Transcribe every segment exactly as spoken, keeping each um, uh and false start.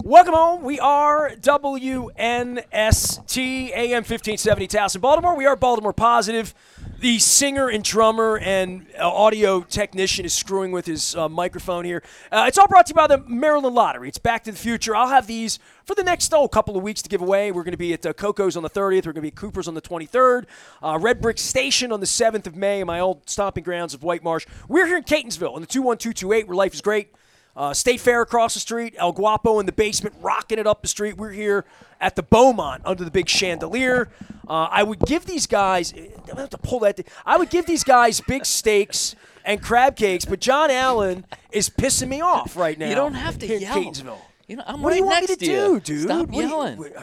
Welcome home. We are W N S T A M fifteen seventy Towson, Baltimore. We are Baltimore Positive. The singer and drummer and uh, audio technician is screwing with his uh, microphone here. Uh, it's all brought to you by the Maryland Lottery. It's Back to the Future. I'll have these for the next oh, couple of weeks to give away. We're going to be at uh, Coco's on the thirtieth. We're going to be at Cooper's on the twenty-third. Uh, Red Brick Station on the seventh of May in my old stomping grounds of White Marsh. We're here in Catonsville in the two one two two eight where life is great. Uh, State Fair across the street, El Guapo in the basement, rocking it up the street. We're here at the Beaumont under the big chandelier. Uh, I would give these guys, I have to pull that. I would give these guys big steaks and crab cakes, but John Allen is pissing me off right now. You don't have to here yell. In Catonsville. You know, I'm what right do you want next me to, to do, you. dude? Stop What yelling. You,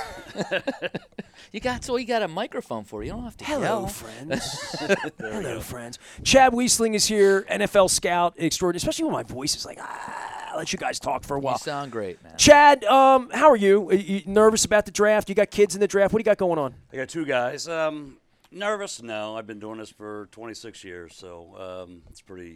you got so you got a microphone for you. You don't have to Hello, yell. friends. Hello, friends. Chad Wiesling is here, N F L scout extraordinary, especially when my voice is like, ah, I'll let you guys talk for a while. You sound great, man. Chad, um, how are you? Are you nervous about the draft? You got kids in the draft? What do you got going on? I got two guys. Um, nervous? No. I've been doing this for twenty-six years, so um, it's pretty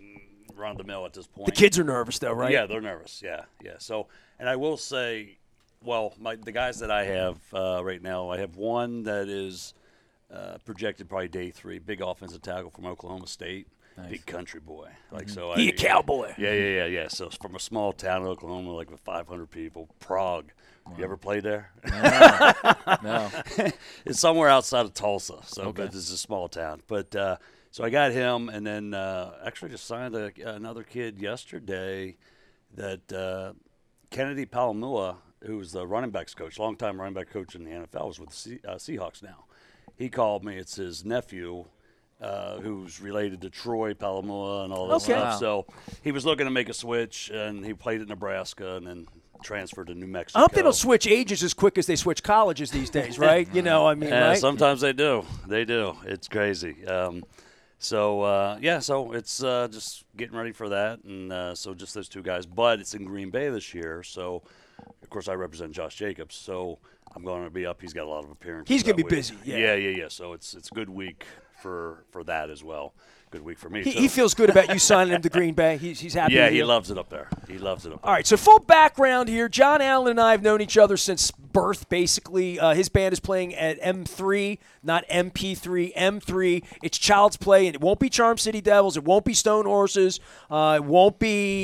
run the mill at this point. The kids are nervous, though, right? Yeah, they're nervous. Yeah, yeah. So, and I will say, well, my the guys that I have uh, right now, I have one that is uh, projected probably day three, big offensive tackle from Oklahoma State. Nice. Big country boy, like mm-hmm. so. He I, a cowboy. Yeah, yeah, yeah, yeah. So it's from a small town in Oklahoma, like with five hundred people, Prague. Wow. You ever played there? No. no. It's somewhere outside of Tulsa, so okay. but it's a small town. But uh, so I got him, and then uh, actually just signed a, another kid yesterday, that uh, Kennedy Palomua, who was the running backs coach, longtime running back coach in the N F L, was with the C- uh, Seahawks now. He called me. It's his nephew. Uh, who's related to Troy Palomua and all this okay. stuff. Wow. So he was looking to make a switch, and he played at Nebraska and then transferred to New Mexico. I hope they don't switch ages as quick as they switch colleges these days, right? You know, I mean, yeah, right? Sometimes they do. They do. It's crazy. Um, so, uh, yeah, so it's uh, just getting ready for that. And uh, so just those two guys. But it's in Green Bay this year. So, of course, I represent Josh Jacobs. So I'm going to be up. He's got a lot of appearances. He's going to be week. busy. Yeah, yeah, yeah. yeah. So it's it's a good week for, for that as well. Good week for me. He, so. he feels good about you signing him to Green Bay. He's, he's happy Yeah, with he you. loves it up there. He loves it up there. All right, so full background here. John Allen and I have known each other since birth, basically. Uh, his band is playing at M three, not M P three, M three. It's Child's Play, and it won't be Charm City Devils. It won't be Stone Horses. Uh, it won't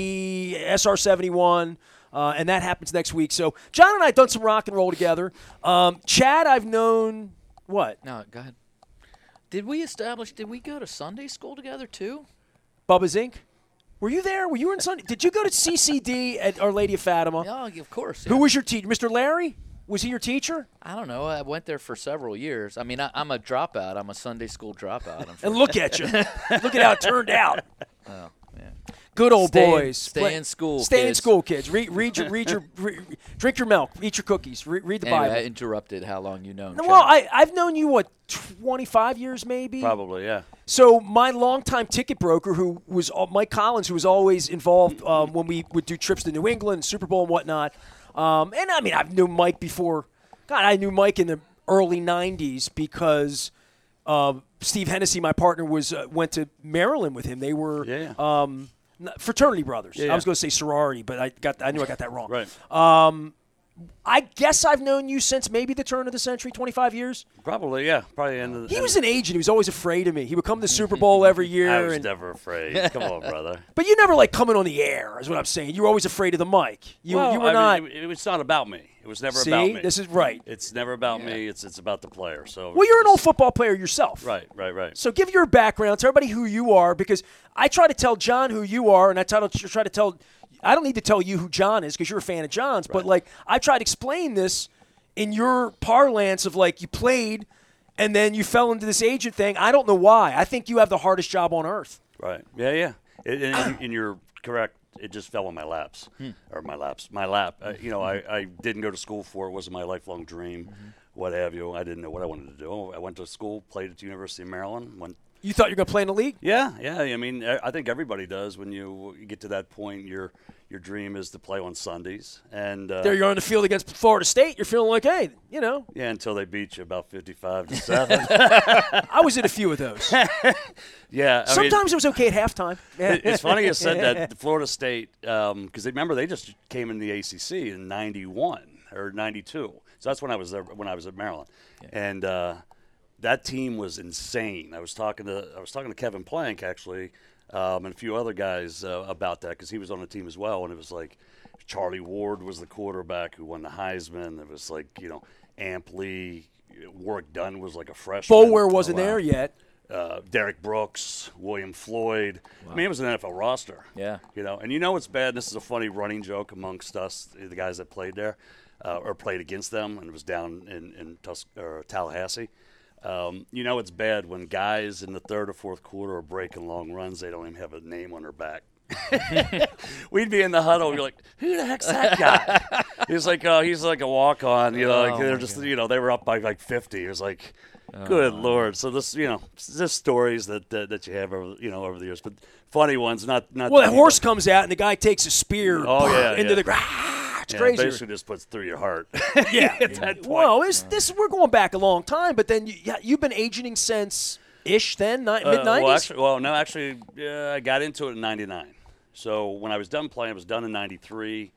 be S R seventy-one. Uh, and that happens next week. So John and I have done some rock and roll together. Um, Chad, I've known – what? No, go ahead. Did we establish – did we go to Sunday school together too? Bubba's Incorporated. Were you there? Were you in Sunday? Did you go to C C D at Our Lady of Fatima? Yeah, of course. Yeah. Who was your teacher? Mister Larry? Was he your teacher? I don't know. I went there for several years. I mean, I, I'm a dropout. I'm a Sunday school dropout. And look at you. Look at how it turned out. Oh, man. Good old stay, boys. Stay Play, in school, Stay kids. in school, kids. Read, read your, read your, re, drink your milk. Eat your cookies. Re, read the anyway, Bible. I interrupted how long you known. Well, I, I've known you, what, twenty-five years maybe? Probably, yeah. So my longtime ticket broker, who was uh, Mike Collins, who was always involved um, when we would do trips to New England, Super Bowl and whatnot. Um, and, I mean, I've known Mike before. God, I knew Mike in the early nineties because uh, Steve Hennessy, my partner, was uh, went to Maryland with him. They were yeah. um, fraternity brothers. Yeah, yeah. I was going to say sorority, but I got I knew I got that wrong. Right. Um, I guess I've known you since maybe the turn of the century, twenty-five years. Probably, yeah. Probably end of the, He end was an agent. He was always afraid of me. He would come to the Super Bowl every year. I was and, never afraid. Come on, brother. But you never like coming on the air, is what I'm saying. You were always afraid of the mic. You, well, you were I not. Mean, it, it was not about me. It was never See, about me. this is right. It's never about me. It's it's about the player. So. Well, you're an old football player yourself. Right, right, right. So give your background. Tell everybody who you are, because I try to tell John who you are, and I try to try to tell. I don't need to tell you who John is because you're a fan of John's, Right. but like I try to explain this in your parlance of like you played and then you fell into this agent thing. I don't know why. I think you have the hardest job on earth. Right. Yeah, yeah. It, and, and you're correct. It just fell on my laps, hmm. or my laps, my lap. Uh, you know, I, I didn't go to school for it. It wasn't my lifelong dream, mm-hmm. what have you. I didn't know what I wanted to do. I went to school, played at the University of Maryland, went You thought you were going to play in the league? Yeah, yeah. I mean, I I think everybody does when you, you get to that point. Your your dream is to play on Sundays, and uh, There you're on the field against Florida State. You're feeling like, hey, you know. yeah, until they beat you about fifty-five to seven. I was in a few of those. yeah, I Sometimes mean, it was okay at halftime. it- it's funny you said that. Florida State, because they remember they just came in the A C C in ninety-one or ninety-two. So that's when I was there when I was at Maryland, and. Uh, That team was insane. I was talking to I was talking to Kevin Plank actually, um, and a few other guys uh, about that because he was on the team as well. And it was like Charlie Ward was the quarterback who won the Heisman. It was like you know Amp Lee, Warwick Dunn was like a freshman. Boulware wasn't Oh, wow. there yet. Uh, Derek Brooks, William Floyd. I mean, it was an N F L roster. Yeah. You know, and you know what's bad? This is a funny running joke amongst us, the guys that played there, uh, or played against them, and it was down in in Tus- or Tallahassee. Um, you know it's bad when guys in the third or fourth quarter are breaking long runs. They don't even have a name on their back. We'd be in the huddle. We're like, "Who the heck's that guy?" He's like, "Oh, he's like a walk-on." You know, like Oh, they're my just, God. you know, they were up by like fifty. It was like, good lord. So this, you know, it's just stories that that, that you have over, you know, over the years, but funny ones. Not not. Well, that horse comes out and the guy takes a spear Oh, yeah, into yeah. the ground. It's Yeah, crazy. basically just puts through your heart. Yeah. At that point. Well, it's, this we're going back a long time, but then you, yeah, you've been agenting since ish then ni- Uh, mid nineties. well, actually, well, no, actually, uh, I got into it in ninety-nine. So when I was done playing, I was done in ninety-three.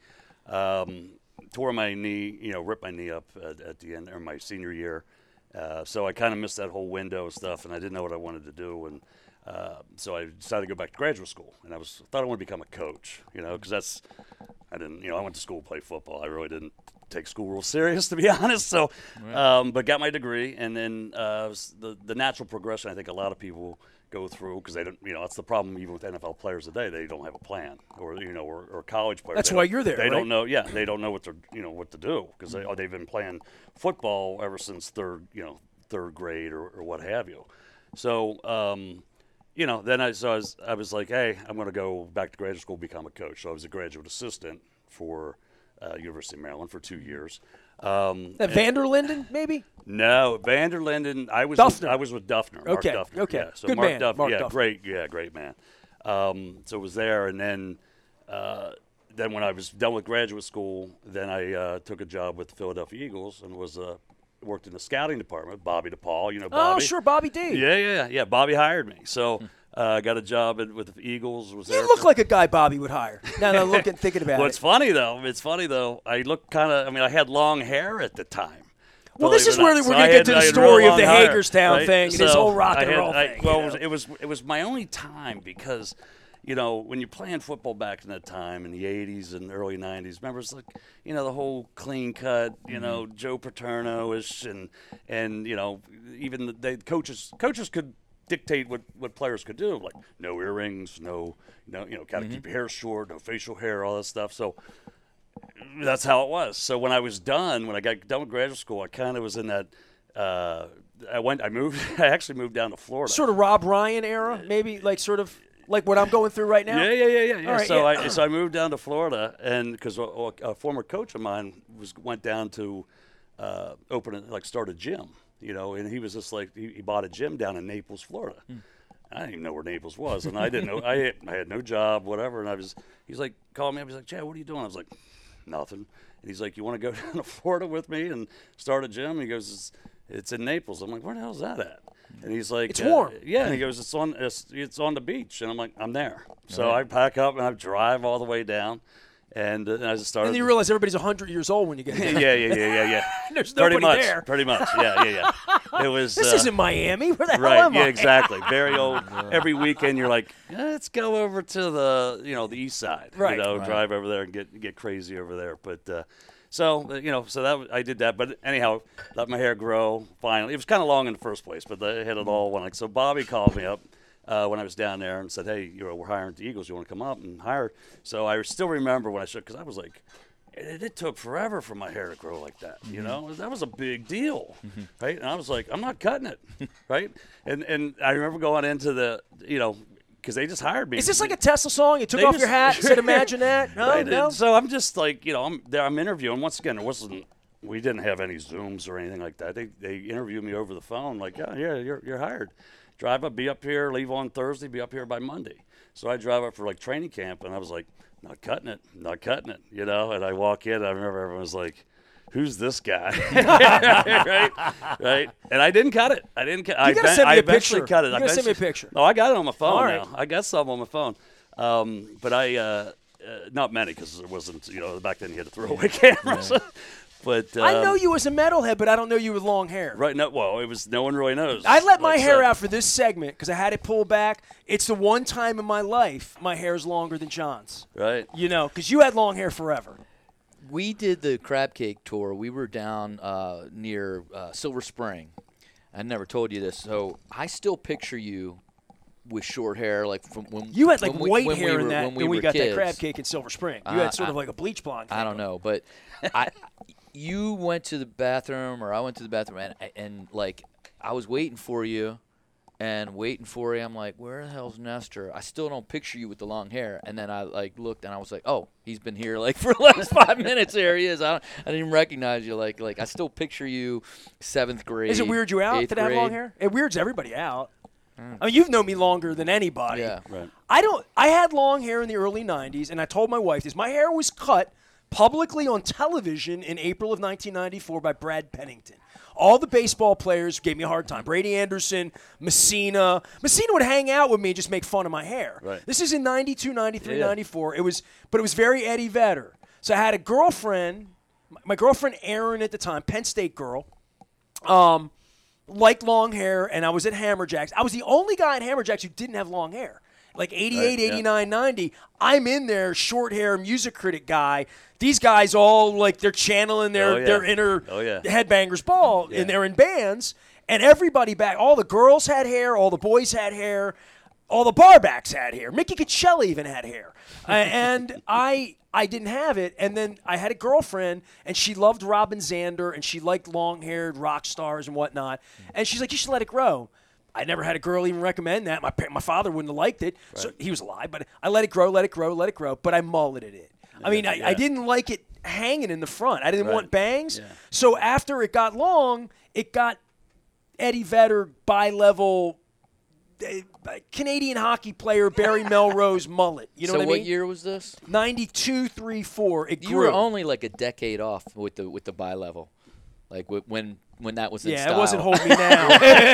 Um, tore my knee, you know, ripped my knee up at, at the end, or my senior year. Uh, so I kind of missed that whole window of stuff, and I didn't know what I wanted to do. And uh, so I decided to go back to graduate school. And I was thought I wanted to become a coach, you know, because that's I didn't, you know, I went to school to play football. I really didn't take school real serious, to be honest. So, um, but got my degree, and then uh, was the the natural progression. I think a lot of people go through because they don't, you know, that's the problem even with N F L players today. They don't have a plan, or you know, or, or college players. That's They why don't- you're there, They right? don't know. Yeah, they don't know what to, you know, what to do because they, oh, they've been playing football ever since third, you know, third grade or, or what have you. So. Um, You know, then I so I was I was like, hey, I'm going to go back to graduate school, become a coach. So I was a graduate assistant for uh, University of Maryland for two years. Um, That Vanderlinden, maybe? no, Vanderlinden. I was Duffner. With, I was with Duffner. Mark Okay, Duffner. okay. Yeah, so Good Mark man, Duffner, Mark yeah, Duffner. great, yeah, great man. Um, so it was there, and then uh, then when I was done with graduate school, then I uh, took a job with the Philadelphia Eagles and was uh, worked in the scouting department. Bobby DePaul, you know, Bobby. Oh, sure, Bobby D. Yeah, yeah, yeah. Bobby hired me, so I uh, got a job at, with the Eagles. Was You there look for- like a guy Bobby would hire. Now that I'm looking, thinking about Well, it. it's funny though. It's funny though. I look kind of. I mean, I had long hair at the time. Well, this believe is it or where not. we're So gonna I get had- to the I had story real of the long hair, Hagerstown right? thing and his So whole rock I and had- roll I- thing, Well, you it was, know? it was it was my only time because, you know, when you're playing football back in that time in the eighties and early nineties, remember it's like, you know, the whole clean cut, you know, Joe Paterno-ish and and you know, even the they, coaches coaches could dictate what, what players could do, like no earrings, no, no, you know, got to keep your hair short, no facial hair, all that stuff. So that's how it was. So when I was done, when I got done with graduate school, I kind of was in that. Uh, I went. I moved. I actually moved down to Florida. Sort of Rob Ryan era, maybe, like sort of like what I'm going through right now. Yeah, yeah, yeah, yeah. yeah. All right, so yeah. I so I moved down to Florida, and because a, a former coach of mine was went down to uh, open a, like start a gym, you know, and he was just like he, he bought a gym down in Naples, Florida. I didn't even know where Naples was, and I didn't know I had, I had no job, whatever. And I was he's like calling me up. He's like, Chad, what are you doing? I was like, nothing. And he's like, you want to go down to Florida with me and start a gym? He goes, it's, it's in Naples. I'm like, where the hell is that at? And he's like, It's uh, warm. Yeah, and he goes, it's on it's, it's on the beach, and I'm like, I'm there. So I pack up and I drive all the way down, and, uh, and I just started. And then you realize everybody's one hundred years old when you get there. yeah, yeah, yeah, yeah, yeah. There's pretty nobody much, there. pretty much. Yeah, yeah, yeah. It was. This uh, isn't Miami. Where the hell Right, am yeah, I? exactly. Very old. Every weekend, you're like, eh, let's go over to the, you know, the east side. Right. You know, Right. drive over there and get get crazy over there. But uh, so uh, you know, so that was- I did that. But anyhow, let my hair grow. Finally, it was kind of long in the first place, but I had it all when like so. Bobby called me up uh, when I was down there and said, hey, you know, we're hiring the Eagles. You want to come up and hire? So I still remember when I should because I was like. It, it took forever for my hair to grow like that, you know. That was a big deal, right? And I was like, I'm not cutting it, right? And and I remember going into the, you know, because they just hired me. Is this like a Tesla song? You took They off just- your hat and said, imagine that? No, Right, no. and so I'm just like, you know, I'm there. I'm interviewing. Once again, it wasn't. We didn't have any Zooms or anything like that. They they interviewed me over the phone, like, yeah, yeah, you're you're hired. drive up, be up here, leave on Thursday, be up here by Monday. So I drive up for like training camp, and I was like, not cutting it, not cutting it, you know. And I walk in, I remember everyone was like, who's this guy? right, right. And I didn't cut it. I didn't cut. You I, gotta ben- send me I a eventually picture. cut it. You I gotta send me a eventually- picture. No, I got it on my phone All right. now. I got some on my phone, um, but I uh, uh, not many because there wasn't. You know, back then you had to throw away cameras. But um, I know you as a metalhead, but I don't know you with long hair. Right. No. Well, it was no one really knows. I let my Like hair said. out for this segment because I had it pulled back. It's the one time in my life my hair's longer than John's. Right. You know, because you had long hair forever. We did the crab cake tour. We were down uh, near uh, Silver Spring. I never told you this, so I still picture you with short hair, like from when You had like when we- white when hair we in were, that when we when we were got kids. that crab cake in Silver Spring. You Uh, had sort I- of like a bleach blonde. I don't know, but I, you went to the bathroom, or I went to the bathroom, and and like I was waiting for you, and waiting for you. I'm like, where the hell's Nestor? I still don't picture you with the long hair. And then I like looked, and I was like, oh, he's been here like for the last five minutes. There he is. I don't, I didn't even recognize you. Like like I still picture you seventh grade. Is it weird you out eighth to have long grade. hair? It weirds everybody out. I mean, you've known me longer than anybody. Yeah. Right. I don't. I had long hair in the early nineties, and I told my wife this. My hair was cut publicly on television in April of nineteen ninety-four by Brad Pennington. All the baseball players gave me a hard time. Brady Anderson, Messina. Messina would hang out with me and just make fun of my hair. Right. This is in ninety-two, ninety-three, Yeah, yeah. ninety-four. It was, but it was very Eddie Vedder. So I had a girlfriend, my girlfriend Erin at the time, Penn State girl. Um, liked long hair, and I was at Hammerjacks. I was the only guy at Hammerjacks who didn't have long hair. Like eighty-eight, Right, yeah. eighty-nine, ninety, I'm in there, short hair, music critic guy. These guys all, like, they're channeling their, Oh, yeah. their inner Oh, yeah. headbangers ball, Yeah. and they're in bands. And everybody back, all the girls had hair, all the boys had hair, all the barbacks had hair. Mickey Coachella even had hair. Uh, and I I didn't have it. And then I had a girlfriend, and she loved Robin Zander, and she liked long-haired rock stars and whatnot. And she's like, you should let it grow. I never had a girl even recommend that. My pa- my father wouldn't have liked it. So he was alive, but I let it grow, let it grow, let it grow. But I mulleted it. I mean, I, yeah. I didn't like it hanging in the front. I didn't Right. want bangs. Yeah. So after it got long, it got Eddie Vedder, bi-level, uh, Canadian hockey player Barry Melrose mullet. You know so what I what mean? year was this? ninety-two, three, four. It You grew. were only like a decade off with the with the bi-level, like wh- when when that was in Yeah, style. it wasn't Hold Me Now.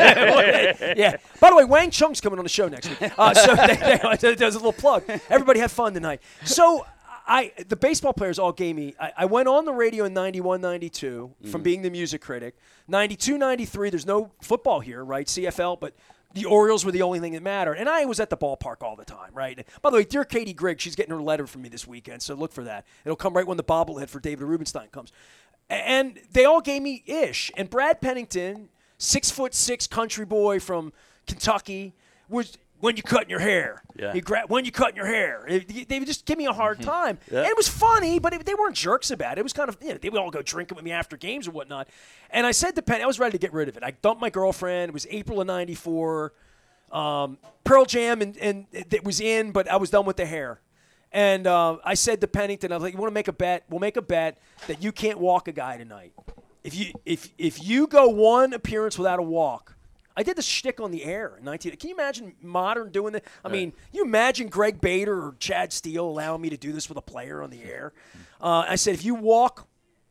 Yeah. By the way, Wang Chung's coming on the show next week. Uh, so they, they, there's a little plug. Everybody have fun tonight. So I, the baseball players all gave me. I, I went on the radio in ninety-one, ninety-two from being the music critic. ninety-two, ninety-three. There's no football here, right? C F L, but. The Orioles were the only thing that mattered. And I was at the ballpark all the time, right? By the way, dear Katie Grigg, she's getting her letter from me this weekend, so look for that. It'll come right when the bobblehead for David Rubenstein comes. And they all gave me ish. And Brad Pennington, six foot six country boy from Kentucky, was when you cutting your hair. Yeah. He gra- when you cutting your hair. It- they would just give me a hard time. Yeah. And it was funny, but it, they weren't jerks about it. It was kind of, you know, they would all go drinking with me after games or whatnot. And I said to Penn, I was ready to get rid of it. I dumped my girlfriend. It was April of ninety-four. Um, Pearl Jam, and, and it was in, but I was done with the hair. And uh, I said to Pennington, I was like, you want to make a bet? We'll make a bet that you can't walk a guy tonight. If you if if you go one appearance without a walk, I did the shtick on the air in nineteen. Can you imagine modern doing that? I mean, you imagine Greg Bader or Chad Steele allowing me to do this with a player on the air? Uh, I said, if you walk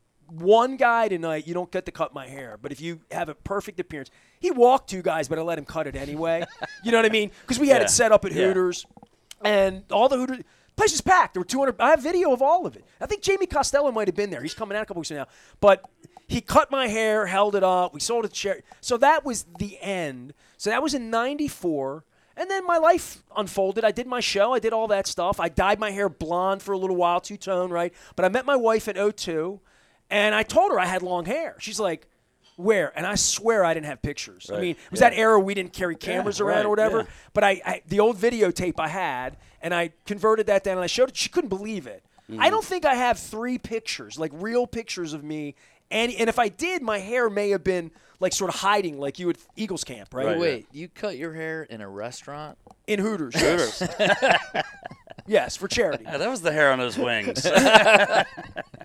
one guy tonight, you don't get to cut my hair. But if you have a perfect appearance, he walked two guys, but I let him cut it anyway. You know what I mean? Because we had Yeah. it set up at Yeah. Hooters, and all the Hooters. Place was packed. There were two hundred. I have video of all of it. I think Jamie Costello might have been there. He's coming out a couple weeks from now. But he cut my hair, held it up. We sold it to charity. So that was the end. So that was in ninety-four. And then my life unfolded. I did my show. I did all that stuff. I dyed my hair blonde for a little while, two-tone, right? But I met my wife at oh two, and I told her I had long hair. She's like, where? And I swear I didn't have pictures. I Right. mean, it was Yeah. that era we didn't carry cameras Yeah, around right, or whatever. yeah. But I, I, the old videotape I had, and I converted that down, and I showed it. She couldn't believe it. Mm-hmm. I don't think I have three pictures, like real pictures of me. And and if I did, my hair may have been like sort of hiding, like you at Eagles camp, right? Right. Wait, you cut your hair in a restaurant? In Hooters. Hooters. Yes, for charity. Yeah, that was the hair on his wings.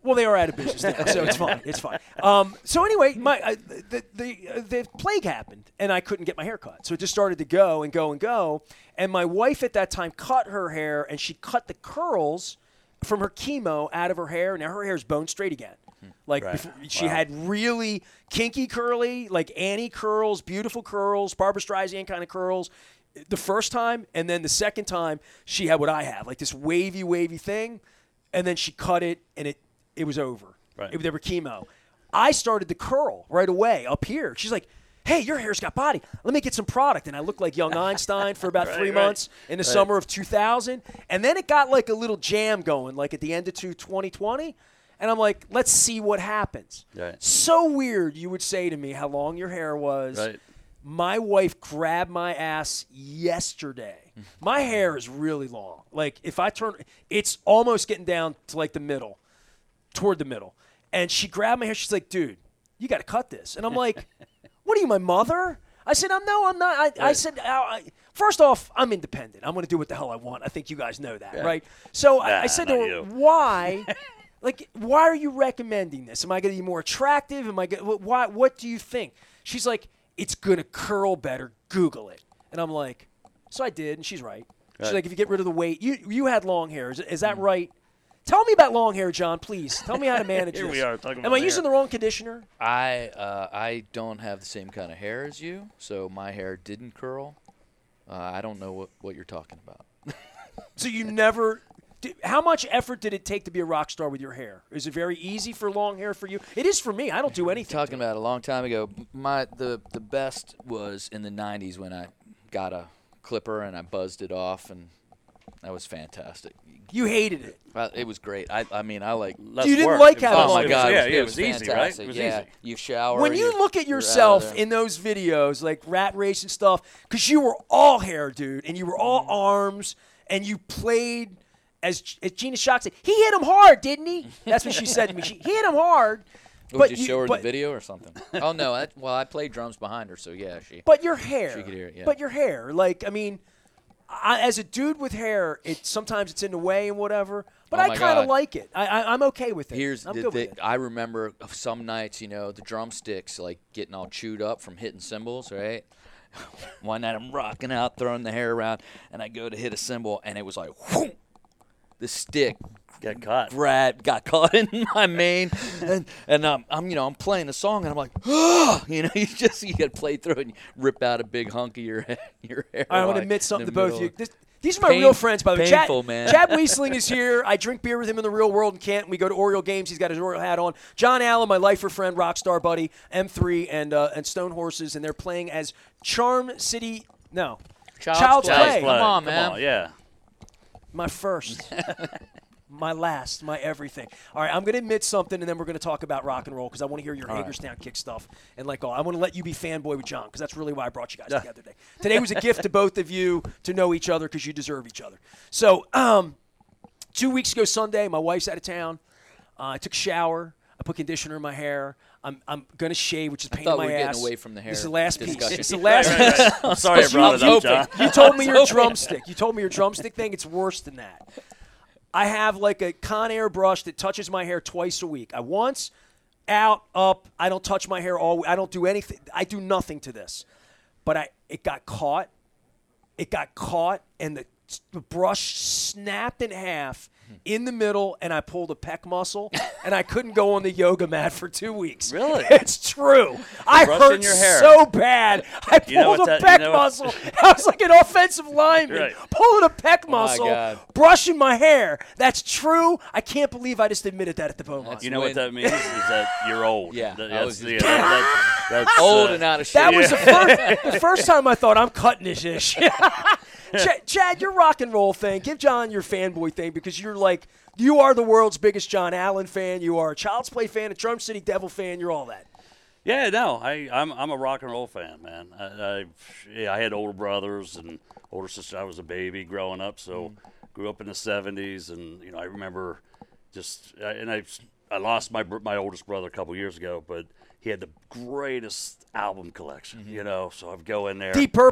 Well, they are out of business now, so it's fine. It's fine. Um, so anyway, my uh, the the, uh, the plague happened, and I couldn't get my hair cut. So it just started to go and go and go. And my wife at that time cut her hair, and she cut the curls from her chemo out of her hair. Now her hair is bone straight again. Like Right. before, she Wow. had really kinky curly, like Annie curls, beautiful curls, Barbara Streisand kind of curls. The first time, and then the second time, she had what I have, like this wavy, wavy thing, and then she cut it, and it it was over. Right. It, they were chemo. I started to curl right away up here. She's like, "Hey, your hair's got body. Let me get some product." And I looked like young Einstein for about Right, three right. months in the Right. summer of two thousand, and then it got like a little jam going, like at the end of twenty twenty. And I'm like, let's see what happens. Right. So weird, you would say to me how long your hair was. Right. My wife grabbed my ass yesterday. My hair is really long. Like if I turn, it's almost getting down to like the middle, toward the middle. And she grabbed my hair. She's like, dude, you got to cut this. And I'm like, what are you, my mother? I said, I'm no, I'm not. I, I Right. said, I, I, first off, I'm independent. I'm going to do what the hell I want. I think you guys know that, Yeah. right? So I, I Nah, said to not her, you. why? Like, why are you recommending this? Am I going to be more attractive? Am I going? Why? What do you think? She's like, it's going to curl better. Google it. And I'm like, so I did, and she's right. She's Right. like, if you get rid of the weight, you you had long hair. Is, is that right? Tell me about long hair, John, please. Tell me how to manage Here this. we are talking Am about I using hair. the wrong conditioner? I uh, I don't have the same kind of hair as you, so my hair didn't curl. Uh, I don't know what, what you're talking about. So you never. Did, how much effort did it take to be a rock star with your hair? Is it very easy for long hair for you? It is for me. I don't do anything. Talking about a long time ago, my the the best was in the nineties when I got a clipper and I buzzed it off, and that was fantastic. You hated it. Uh, it was great. I I mean I like. Less You didn't work. like It was how Oh less- long my it was- God! Yeah, it was, it was easy, right? fantastic. It was yeah, easy. you shower. When you you're- look at you're out of yourself there. in those videos, like Rat Race and stuff, because you were all hair, dude, and you were all arms, and you played as, as Gina Shock said, he hit him hard, didn't he? That's what she said to me. She he hit him hard. Oh, but did you you- show her but- the video or something? Oh no! I, well, I played drums behind her, so yeah, she. But your hair. She could hear it, yeah. But your hair, like I mean, I, as a dude with hair, it sometimes it's in the way and whatever. But Oh I my kind of God. like it. I, I I'm okay with it. Here's I'm the good thing. with it. I remember of some nights, you know, the drumsticks like getting all chewed up from hitting cymbals, right? One night I'm rocking out, throwing the hair around, and I go to hit a cymbal, and it was like, whoom, the stick Get caught. grad got caught in my mane, and and um, I'm you know I'm playing the song, and I'm like, oh, you know, you just you got to play through it and you rip out a big hunk of your hair, your hair. I want to line admit something in to the both of middle you. of- This, these are my Pain- real friends, by the way. painful, Chad, man. Chad Wiesling is here. I drink beer with him in the real world in Canton. We go to Oriole games. He's got his Oriole hat on. John Allen, my lifer friend, rock star buddy, M three, and uh, and Stone Horses, and they're playing as Charm City. No, Child's, Child's play. Play. Come on, Come man. on, yeah. my first. My last, my everything. All right, I'm going to admit something, and then we're going to talk about rock and roll because I want to hear your Hagerstown kick stuff and like all. I want to let you be fanboy with John because that's really why I brought you guys together today. Today was a gift to both of you to know each other because you deserve each other. So, um, two weeks ago Sunday, my wife's out of town. Uh, I took a shower. I put conditioner in my hair. I'm I'm going to shave, which is a pain in thought my we were getting ass. away from the hair This is the last piece. discussion. It's the last Right, piece. right, right. I'm sorry I brought it up, John. You told me your hoping. drumstick. You told me your drumstick thing. It's worse than that. I have like a Conair brush that touches my hair twice a week. I once, out, up. I don't touch my hair all. I don't do anything. I do nothing to this. But I, it got caught. It got caught, and the, the brush snapped in half in the middle, and I pulled a pec muscle, and I couldn't go on the yoga mat for two weeks. Really? It's true. I Brush hurt in your hair. so bad. I pulled You know a what that- pec you know what- muscle. I was like an offensive lineman, Right. pulling a pec my muscle, God. brushing my hair. That's true. I can't believe I just admitted that at the Beaumont. You know When- what that means is that you're old. Yeah, That- I was that's, just- yeah, that- that- that's, Old uh, and out of shape. That was the first, the first time I thought I'm cutting this ish. Chad, Chad, your rock and roll thing. Give John your fanboy thing because you're like you are the world's biggest John Allen fan. You are a Child's Play fan, a Drum City Devil fan. You're all that. Yeah, no, I, I'm I'm a rock and roll fan, man. I, I, yeah, I had older brothers and older sister. I was a baby growing up, so grew up in the seventies, and you know, I remember just I- and I I lost my br- my oldest brother a couple years ago, but he had the greatest album collection, you know. So I'd go in there. Deep Purple.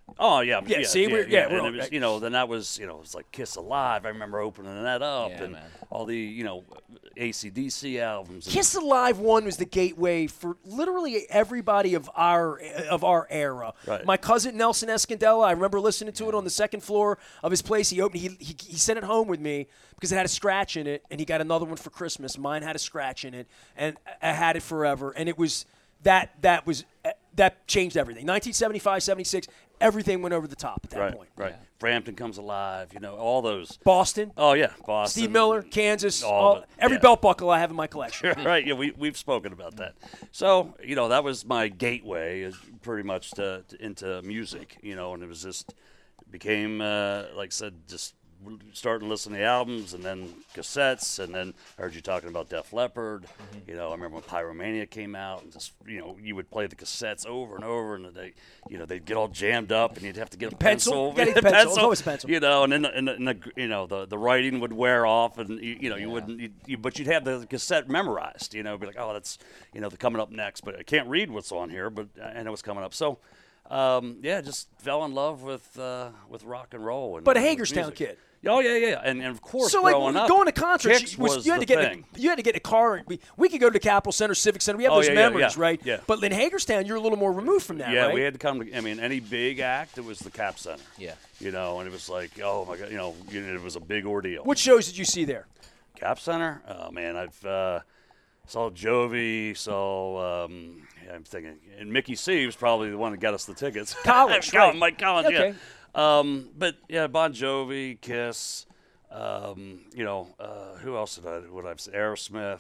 Oh yeah, Yeah, yeah. see, yeah, we're- yeah. yeah, we're and all- it was, you know, then that was, you know, it was like Kiss Alive. I remember opening that up, Yeah, and man. all the, you know, A C D C albums. and- Kiss Alive one was the gateway for literally everybody of our of our era. Right. My cousin Nelson Escandella, I remember listening to it on the second floor of his place. He opened, he, he he sent it home with me because it had a scratch in it, and he got another one for Christmas. Mine had a scratch in it, and I had it forever. And it was that that was that changed everything. nineteen seventy-five, seventy-six, everything went over the top at that Right, point. right. Frampton Comes Alive. You know, all those. Boston, Oh yeah, Boston. Steve Miller, Kansas, all all, of it, every yeah. belt buckle I have in my collection. Right, yeah, we we've spoken about that. So you know, that was my gateway, is pretty much to, to into music. You know, and it was just became uh, like I said, just starting to listen to the albums and then cassettes, and then I heard you talking about Def Leppard. Mm-hmm. You know, I remember when Pyromania came out, and just you know, you would play the cassettes over and over, and they, you know, they'd get all jammed up, and you'd have to get a Pencil? pencil, You gotta get the pencil. It's always pencil. You know, and then the, and the, and the you know the, the writing would wear off, and you, you know you Yeah. wouldn't, you, you, but you'd have the cassette memorized. You know, be like, oh, that's you know, the coming up next, but I can't read what's on here, but I know what's coming up. So. Um, yeah, just fell in love with uh, with rock and roll. And, But a and Hagerstown music. kid. Oh yeah, yeah, and, and of course, So like growing up, going to concerts, Kicks you, was, was you had to the get in thing. a, you had to get in a car. And we, we could go to the Capitol Center, Civic Center. We have Oh, those yeah, yeah, memories, yeah, right? yeah. But in Hagerstown, you're a little more removed from that, Yeah, right? we had to come to. I mean, any big act, it was the Cap Center. Yeah. You know, and it was like, oh my god, you know, you know, it was a big ordeal. What shows did you see there? Cap Center? Oh man, I've uh, saw Jovi, saw. Um, yeah, I'm thinking, and Mickey C was probably the one that got us the tickets. College, Colin- right. Mike Collins, Okay. yeah. Um, but yeah, Bon Jovi, Kiss. Um, you know, uh, who else did I? What I've said? Aerosmith.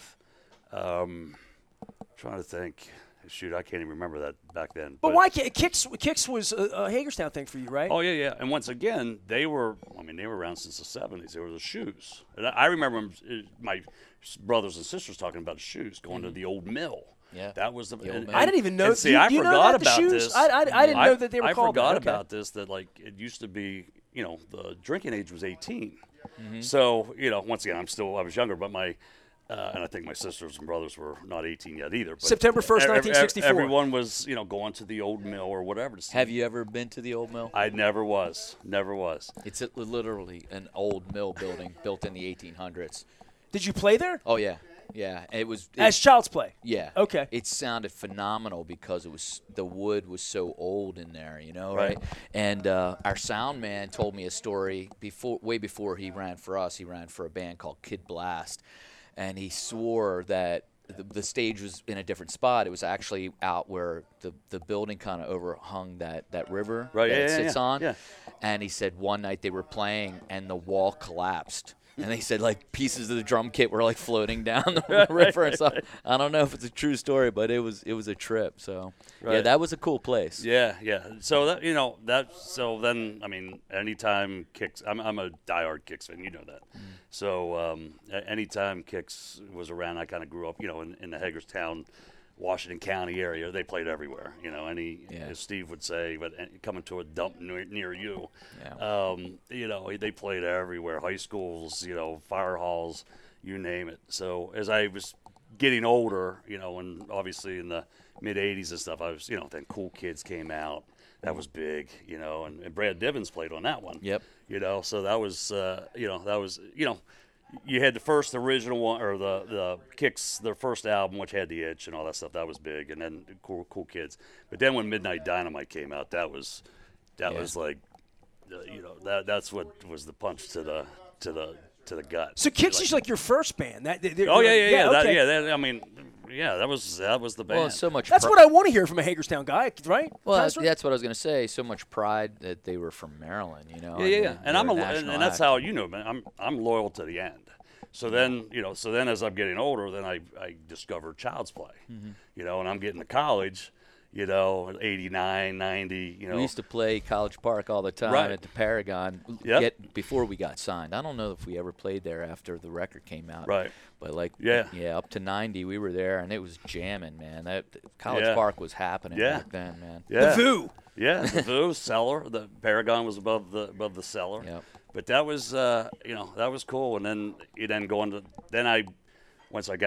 Um, trying to think. Shoot, I can't even remember that back then. But why can't Kicks? Kicks was a, a Hagerstown thing for you, right? Oh yeah, yeah. And once again, they were. I mean, they were around since the seventies. They were the shoes. And I, I remember uh, my brothers and sisters talking about shoes, going to the old mill. Yeah. That was the. The old and- mill. I didn't even know. And see, do you, I do you know forgot that, the about shoes? this. I, I, I didn't I, know that they were I called forgot that. Okay. about this. That like it used to be. You know, the drinking age was eighteen. Mm-hmm. So you know, once again, I'm still. I was younger, but my. Uh, and I think my sisters and brothers were not eighteen yet either. But September first, ev- ev- nineteen sixty-four. Everyone was, you know, going to the old mill or whatever to see. Have you ever been to the old mill? I never was. Never was. It's a, literally an old mill building built in the eighteen hundreds. Did you play there Oh yeah, yeah. It was it, as Child's Play? yeah. Okay. It sounded phenomenal because it was the wood was so old in there, you know, Right. right? And uh, our sound man told me a story before, way before he ran for us. He ran for a band called Kid Blast, and he swore that the, the stage was in a different spot. It was actually out where the, the building kind of overhung that, that river Right, that yeah, it yeah, sits yeah, on. yeah. And he said one night they were playing and the wall collapsed. And they said like pieces of the drum kit were like floating down the river and stuff. I don't know if it's a true story, but it was it was a trip. So yeah, Right. that was a cool place. Yeah, yeah. So that you know that. So then, I mean, anytime Kicks, I'm I'm a diehard Kicks fan. You know that. Mm. So um, a- anytime Kicks was around, I kind of grew up, you know, in, in the Hagerstown, Washington County area. They played everywhere. You know, any Yeah. as Steve would say, but any- coming to a dump near, near you. Yeah. Um, you know, they played everywhere. High schools, you know, fire halls, you name it. So as I was getting older, you know, and obviously in the mid eighties and stuff, I was, you know, then Cool Kids came out. That was big, you know, and, and Brad Divins played on that one. Yep. You know, so that was, uh, you know, that was, you know, you had the first original one, or the, the Kicks, their first album, which had the itch and all that stuff. That was big, and then Cool, cool Kids. But then when Midnight Dynamite came out, that was, that Yeah. was like, uh, you know, that that's what was the punch to the to the to the gut. So Kicks is like your first band. That, they're- Oh yeah, yeah, yeah. That, okay. yeah, that, I mean, yeah, that was that was the band. Well, so much. That's pri- what I want to hear from a Hagerstown guy, right? Well, Kaiser? that's what I was going to say. So much pride that they were from Maryland, you know. Yeah, yeah, yeah. then And they're I'm a, and, national and that's act. how you know, man. I'm I'm loyal to the end. So then, you know, so then as I'm getting older, then I I discovered Child's Play, Mm-hmm. you know, and I'm getting to college, you know, eighty-nine, ninety, you know. We used to play College Park all the time Right. at the Paragon. Yep. Get before we got signed. I don't know if we ever played there after the record came out. Right. But like Yeah. yeah, up to ninety we were there and it was jamming, man. That College Yeah. Park was happening Yeah. back then, man. yeah. The Voo. Yeah, the Voo cellar. The Paragon was above the above the cellar. Yep. But that was, uh, you know, that was cool. And then you then go into then I, once I got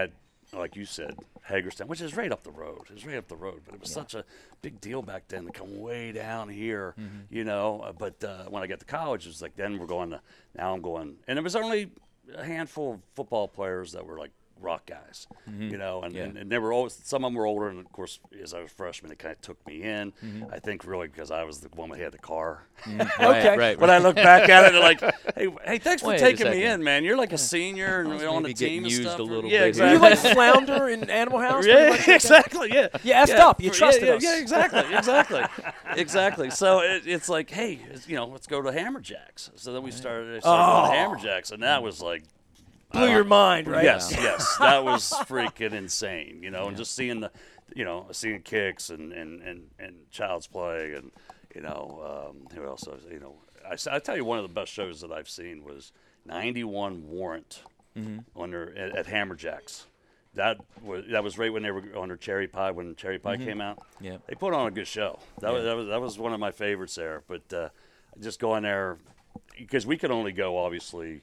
like you said, Hagerstown, which is right up the road. It was right up the road, but it was yeah. such a big deal back then to come way down here, mm-hmm. you know. Uh, but uh, when I got to college, it was like then we're going to now I'm going, and it was only a handful of football players that were like rock guys, mm-hmm. you know, and, yeah. and, and they were always, some of them were older, and of course, as I was a freshman, it kind of took me in. Mm-hmm. I think really because I was the one that had the car. Mm-hmm. right, okay. Right, but right. I look back at it and like, hey, hey, thanks for Wait taking me in, man. You're like a senior and on the team team and used stuff. a little yeah, bit. exactly. You like Flounder in Animal House? Yeah, much, exactly. Yeah, you effed yeah, up. You for, trusted yeah, us. Yeah, exactly, exactly, exactly. So it, it's like, hey, it's, you know, let's go to Hammerjacks. So then we started, started Oh. going to Hammerjacks, and that was like. Blew your mind, right? Yes, yes, that was freaking insane, you know, yeah. and just seeing the, you know, seeing Kicks and, and, and, and Child's Play and, you know, um, who else? Was, you know, I, I tell you, one of the best shows that I've seen was ninety-one Warrant mm-hmm. under at, at Hammerjacks. That was that was right when they were under Cherry Pie when Cherry Pie mm-hmm. came out. Yeah, they put on a good show. That yeah. was that was that was one of my favorites there. But uh, just going there because we could only go obviously.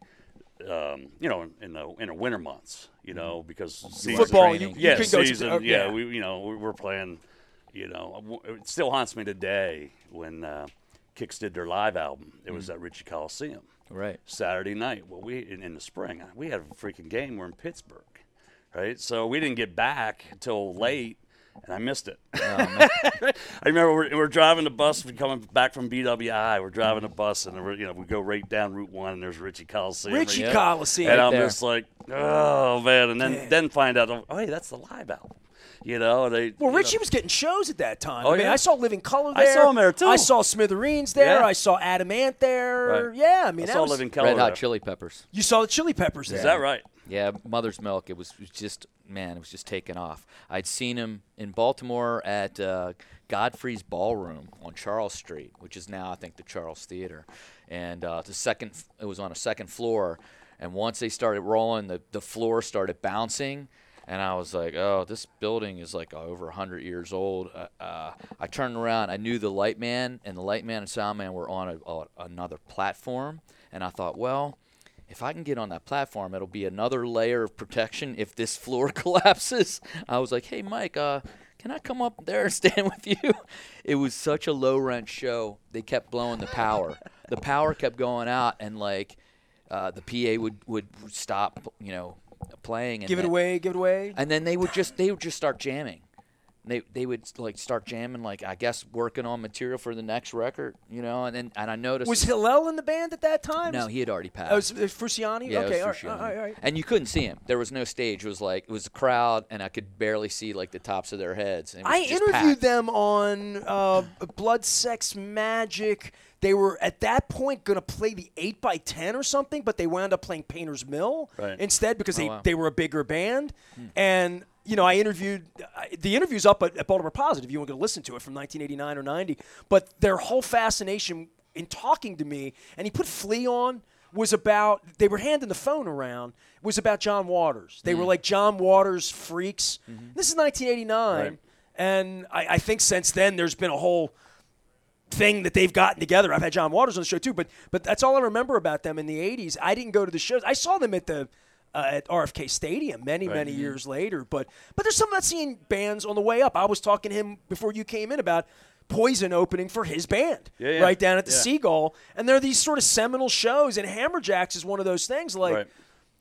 Um, you know, in, in the in the winter months, you know, because season, football, you, you yeah, can season, go to, uh, yeah, yeah, we, you know, we we're playing, you know, it still haunts me today when uh, Kicks did their live album. It was mm. at Ritchie Coliseum, right? Saturday night. Well, we in, in the spring, we had a freaking game. We're in Pittsburgh, right? So we didn't get back until late. And I missed it. Oh, I remember we're, we're driving the bus. We're coming back from B W I. We're driving the bus, and we're, you know we go right down Route One, and there's Ritchie Coliseum. Ritchie right Coliseum, and right I'm there. just like, oh man! And then Damn. then find out, oh hey, that's the live album. You know, they. Well, you Ritchie know. was getting shows at that time. Oh, I mean, yeah? I saw Living Color I there. saw him there, too. I saw Smithereens there. Yeah. I saw Adam Ant there. Right. Yeah, I mean, I that saw was, Living Color. Red Hot there. Chili Peppers. You saw the Chili Peppers there. Is that right? Yeah, Mother's Milk. It was, it was just, man, it was just taking off. I'd seen him in Baltimore at uh, Godfrey's Ballroom on Charles Street, which is now, I think, the Charles Theater. And uh, the second, it was on a second floor. And once they started rolling, the, the floor started bouncing. And I was like, oh, this building is like over one hundred years old. Uh, uh, I turned around. I knew the light man and the light man and sound man were on a, a, another platform. And I thought, well, if I can get on that platform, it'll be another layer of protection if this floor collapses. I was like, hey, Mike, uh, can I come up there and stand with you? It was such a low-rent show. They kept blowing the power. The power kept going out, and, like, uh, the P A would, would stop, you know, playing. And Give it then, away, give it away. And then they would just they would just start jamming. They they would like start jamming, like I guess working on material for the next record, you know. And then and I noticed Was Hillel in the band at that time? no, he had already passed. Oh, it was, it was Frusciante? Yeah, okay, it all was right, Frusciante. all right, all right. And you couldn't see him. There was no stage. It was like it was a crowd, and I could barely see like the tops of their heads. And it was I just interviewed packed. them on uh, Blood, Sex, Magic. They were at that point going to play the eight by ten or something, but they wound up playing Painter's Mill Right. instead because Oh, they, wow. they were a bigger band. Hmm. And, you know, I interviewed – the interview's up at, at Baltimore Positive if you want to listen to it from nineteen eighty-nine or ninety. But their whole fascination in talking to me – and he put Flea on – was about – they were handing the phone around – was about John Waters. They mm. were like John Waters freaks. Mm-hmm. This is nineteen eighty-nine. Right. And I, I think since then there's been a whole – thing that they've gotten together. I've had John Waters on the show too, but but that's all I remember about them in the eighties. I didn't go to the shows. I saw them at the uh, at R F K Stadium many right. many mm-hmm. years later. But but there's something about seeing bands on the way up. I was talking to him before you came in about Poison opening for his band yeah, yeah. right down at the yeah. Seagull, and there are these sort of seminal shows. And Hammerjacks is one of those things. Like right.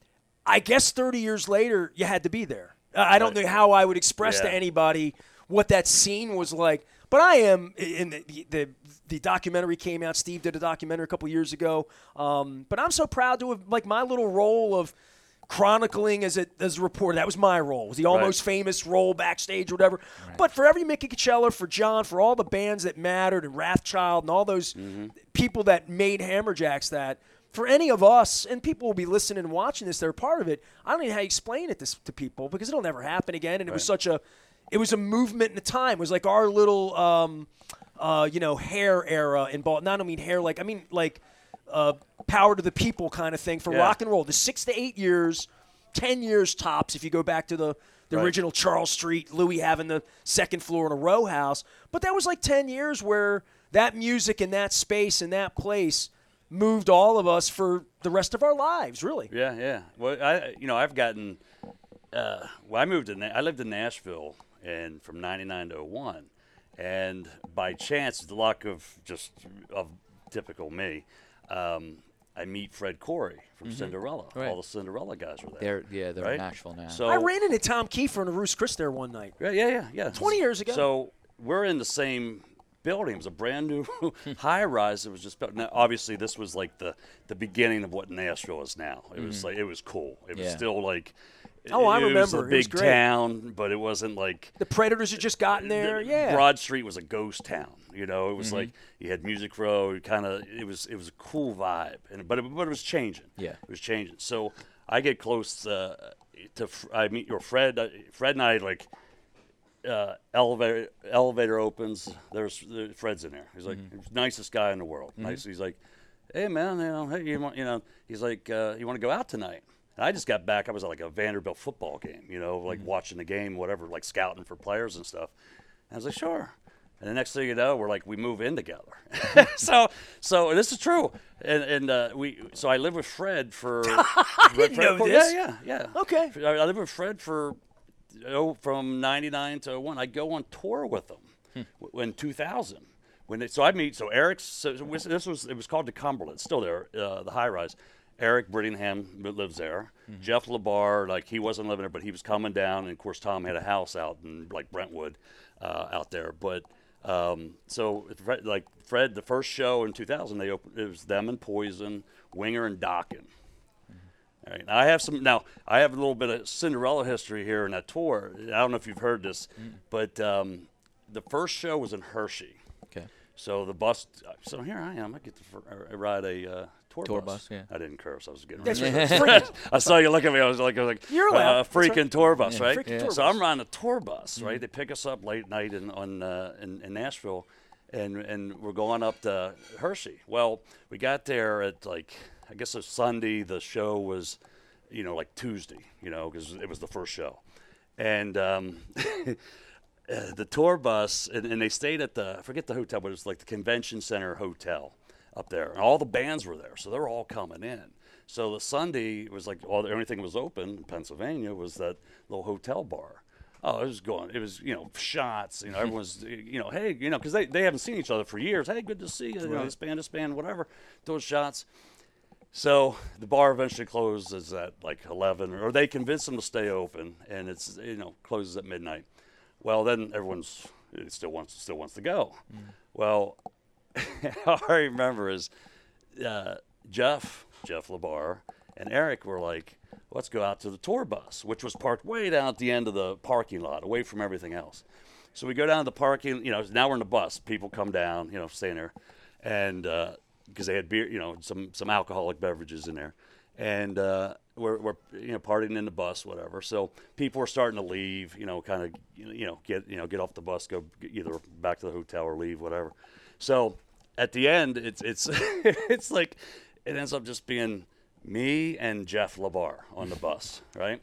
I guess thirty years later, you had to be there. Uh, I don't right. know how I would express yeah. to anybody what that scene was like. But I am in the, the the documentary came out. Steve did a documentary a couple years ago. Um, but I'm so proud to have like my little role of chronicling as a as a reporter. That was my role. It was the almost right. famous role backstage or whatever. Right. But for every Mickey Coachella, for John, for all the bands that mattered and Wrathchild and all those mm-hmm. people that made Hammerjacks that. For any of us, and people will be listening and watching this, they're a part of it. I don't even know how you explain it to, to people because it'll never happen again. And it right. was such a It was a movement in the time. It was like our little, um, uh, you know, hair era in Baltimore. I don't mean hair like, I mean like uh, power to the people kind of thing for yeah. rock and roll. The six to eight years, ten years tops if you go back to the, the right. original Charles Street, Louis having the second floor in a row house. But that was like ten years where that music and that space and that place moved all of us for the rest of our lives, really. Yeah, yeah. Well, I, you know, I've gotten – uh, well, I moved to Na- I lived in Nashville and from ninety-nine to oh one, and by chance, the luck of just of typical me, um, I meet Fred Corey from mm-hmm. Cinderella. Right. All the Cinderella guys were there. They're yeah, they're right? in Nashville now. So I ran into Tom Kiefer and Roos Chris there one night. Yeah, yeah, yeah, yeah. Twenty years ago. So we're in the same building. It was a brand new high rise. It was just built. Now, obviously, this was like the the beginning of what Nashville is now. It was Mm-hmm. like it was cool. It was Yeah. still like. Oh, I it remember. was a It was big great. town, but it wasn't like The Predators had just gotten there. the- Yeah. Broad Street was a ghost town. You know, it was Mm-hmm. like you had Music Row. Kind of, it was it was a cool vibe, and but it, but it was changing. Yeah. it was changing. So I get close uh, to I meet your Fred. Uh, Fred and I like uh, elevator elevator opens. There's, there's Fred's in there. He's like Mm-hmm. he's the nicest guy in the world. Nice. He's like, hey man, you know, hey, you want you know, he's like, uh, you want to go out tonight? And I just got back. I was at like a Vanderbilt football game, you know, like watching the game, whatever, like scouting for players and stuff. And I was like, sure. And the next thing you know, we're like, we move in together. so, so this is true. And and uh, we, so I lived with Fred for. I didn't know this. Yeah, yeah, yeah. Okay. I, I lived with Fred for, oh, from ninety-nine to oh one. I go on tour with him hmm. in two thousand. When they, so I meet, so Eric's, so this was, it was called the Cumberland, still there, uh, the high rise. Eric Brittingham lives there. Mm-hmm. Jeff LeBar, like he wasn't living there, but he was coming down. And of course, Tom had a house out in like Brentwood, uh, out there. But um, so Fred, like Fred, the first show in two thousand, they opened. It was them and Poison, Winger and Dokken. Mm-hmm. All right. Now I have some. Now I have a little bit of Cinderella history here in that tour. I don't know if you've heard this, mm-hmm. but um, the first show was in Hershey. Okay. So the bus. So here I am. I get to uh, ride a. Uh, Tour, Tour bus. bus, yeah. I didn't curse. I was getting That's ready. right. I saw you look at me. I was like, I was like, You're allowed. uh, freaking right. tour bus, Yeah. right? Freaking tour so bus. I'm riding a tour bus, right? Mm-hmm. They pick us up late night in on uh, in, in Nashville, and and we're going up to Hershey. Well, we got there at like I guess it was Sunday. The show was, you know, like Tuesday, you know, because it was the first show, and. Um, Uh, the tour bus, and, and they stayed at the, I forget the hotel, but it was like the Convention Center Hotel up there. And all the bands were there, so they were all coming in. So the Sunday was like, all the only thing that was open in Pennsylvania was that little hotel bar. Oh, it was going, it was, you know, shots, you know, everyone's, you know, hey, you know, because they, they haven't seen each other for years. Hey, good to see you, you know, this band, this band, whatever, those shots. So the bar eventually closes at like eleven, or they convince them to stay open, and it's, you know, closes at midnight. Well, then everyone's it still wants still wants to go. Mm. Well, all I remember is uh, Jeff, Jeff LeBar, and Eric were like, let's go out to the tour bus, which was parked way down at the end of the parking lot, away from everything else. So we go down to the parking, you know, now we're in the bus. People come down, you know, staying there, and because uh, they had beer, you know, some, some alcoholic beverages in there. And uh, we're, we're you know partying in the bus, whatever. So people were starting to leave, you know, kind of you know get you know get off the bus, go either back to the hotel or leave, whatever. So at the end, it's it's it's like it ends up just being me and Jeff LeBar on the bus, right?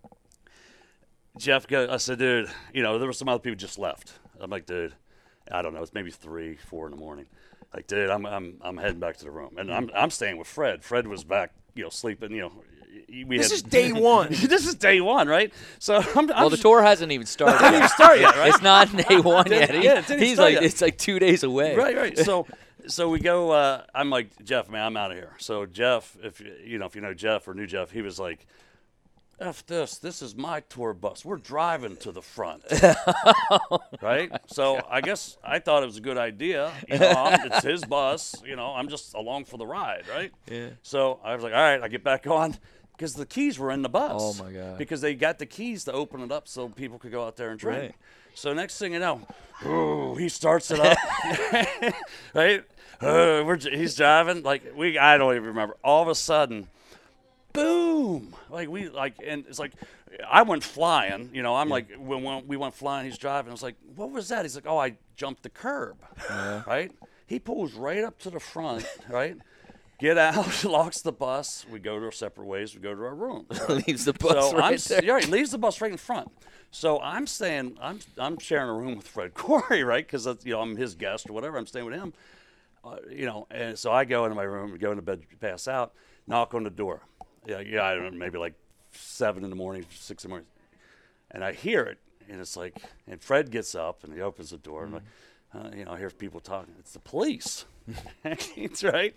Jeff goes, I said, dude, you know, there were some other people just left. I'm like, dude, I don't know, it's maybe three, four in the morning. Like, dude, I'm I'm I'm heading back to the room, and I'm I'm staying with Fred. Fred was back, you know, sleeping. You know, we this had, is day one. This is day one, right? So I'm. I'm well, the tour hasn't even started. Hasn't even started yet, right? It's not day one yet. He, yeah, it didn't he's start like yet. it's like two days away. Right, right. So, so we go. Uh, I'm like, Jeff, man, I'm out of here. So Jeff, if you you know if you know Jeff or knew Jeff, he was like, F this, this is my tour bus. We're driving to the front. Right? So I guess I thought it was a good idea. You know, I'm, it's his bus. You know, I'm just along for the ride, right? Yeah. So I was like, all right, I get back on because the keys were in the bus. Oh, my God. Because they got the keys to open it up so people could go out there and drink. Right. So next thing you know, ooh, he starts it up. Right? Uh, we're, he's driving. Like, we, I don't even remember. All of a sudden, boom! Like we like, and it's like I went flying. You know, I'm yeah. like when, when we went flying, he's driving. I was like, "What was that?" He's like, "Oh, I jumped the curb." Yeah. Right? He pulls right up to the front. Right? Get out, locks the bus. We go to our separate ways. We go to our room. Right? Leaves the bus so right I'm, there. Yeah, he leaves the bus right in front. So I'm staying. I'm I'm sharing a room with Fred Corey, right? Because you know I'm his guest or whatever. I'm staying with him. Uh, you know, and so I go into my room, go into bed, pass out, knock on the door. Yeah, yeah, I don't know, maybe like seven in the morning, six in the morning. and I hear it, and it's like, and Fred gets up and he opens the door, mm-hmm. and I'm like, uh, you know, I hear people talking. It's the police. It's right,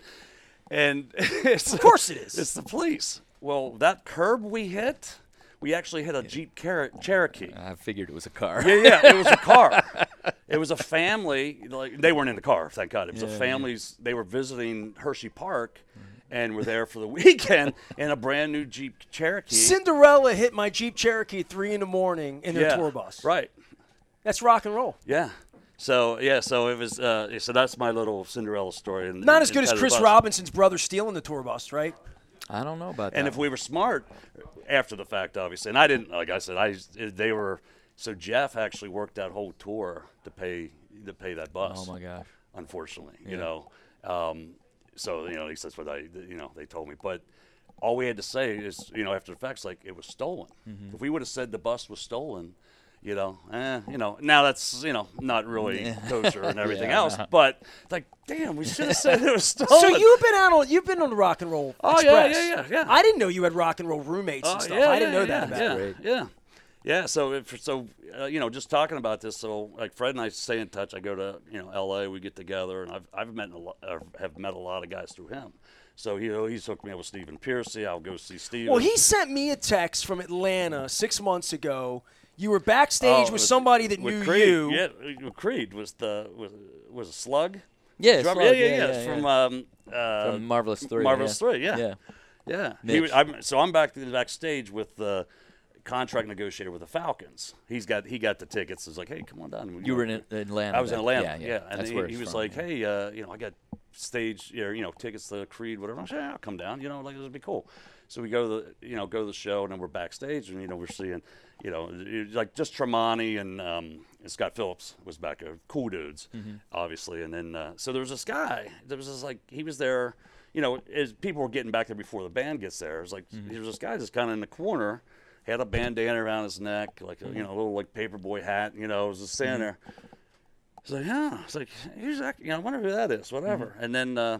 and it's, of course it is. It's the police. Well, that curb we hit, we actually hit a Jeep Cher- Cherokee. I figured it was a car. Yeah, yeah, it was a car. It was a family. Like they weren't in the car, thank God. It was yeah, a family's. They were visiting Hershey Park, and were there for the weekend in a brand new Jeep Cherokee. Cinderella hit my Jeep Cherokee at three in the morning in their yeah, tour bus. Right. That's rock and roll. Yeah. So yeah, so it was. Uh, so that's my little Cinderella story. In, Not as in good as Chris bus. Robinson's brother stealing the tour bus, right? I don't know about that. And if we were smart, after the fact, obviously, and I didn't, like I said, I they were. So Jeff actually worked that whole tour to pay to pay that bus. Oh my gosh! Unfortunately, Yeah. you know. Um, so you know, at least that's what I, you know, they told me. But all we had to say is, you know, after the facts, like it was stolen. Mm-hmm. If we would have said the bus was stolen, you know, eh, you know, now that's, you know, not really kosher and everything Yeah. else. But like, damn, we should have said it was stolen. So you've been out on you've been on the Rock and Roll Oh, yeah, Express. yeah, yeah, yeah. I didn't know you had rock and roll roommates and Oh, stuff. yeah, I didn't yeah, know that yeah, about yeah, you. Great. Yeah, yeah. So, if, so uh, you know, just talking about this. So, like Fred and I stay in touch. I go to you know L A. We get together, and I've I've met a lot, uh, have met a lot of guys through him. So you know, he's hooked me up with Stephen Piercy. I'll go see Stephen. Well, he sent me a text from Atlanta six months ago. You were backstage Oh, with somebody that with knew Creed. you. Yeah, with Creed was the was was a Slug. yeah, Drummer? Slug, yeah, yeah, yeah, yeah. It's yeah. from um uh, From Marvelous Three. Marvelous yeah. Three. Yeah, Yeah. yeah. He Mitch. was, I'm, so I'm back backstage with the contract negotiator with the Falcons. He's got he got the tickets. He's like, hey, come on down. You were in Atlanta. I was in then. Atlanta. Yeah, yeah. Yeah, and That's he, where he it's was from, like, yeah. hey, uh, you know, I got stage, you know, tickets to Creed, whatever. I said, yeah, I'll come down. You know, like this would be cool. So we go to the, you know, go to the show, and then we're backstage, and you know, we're seeing, you know, like just Tremonti and, um, and Scott Phillips was back there, cool dudes, Mm-hmm. obviously. And then uh, so there was this guy. There was this like he was there, you know, as people were getting back there before the band gets there. It was like Mm-hmm. there was this guy just kind of in the corner, had a bandana around his neck, like a, Mm-hmm. you know, a little like paperboy hat. You know, was just standing there. It's like, yeah. It's like, who's that? You know, I wonder who that is. Whatever. Mm-hmm. And then, uh,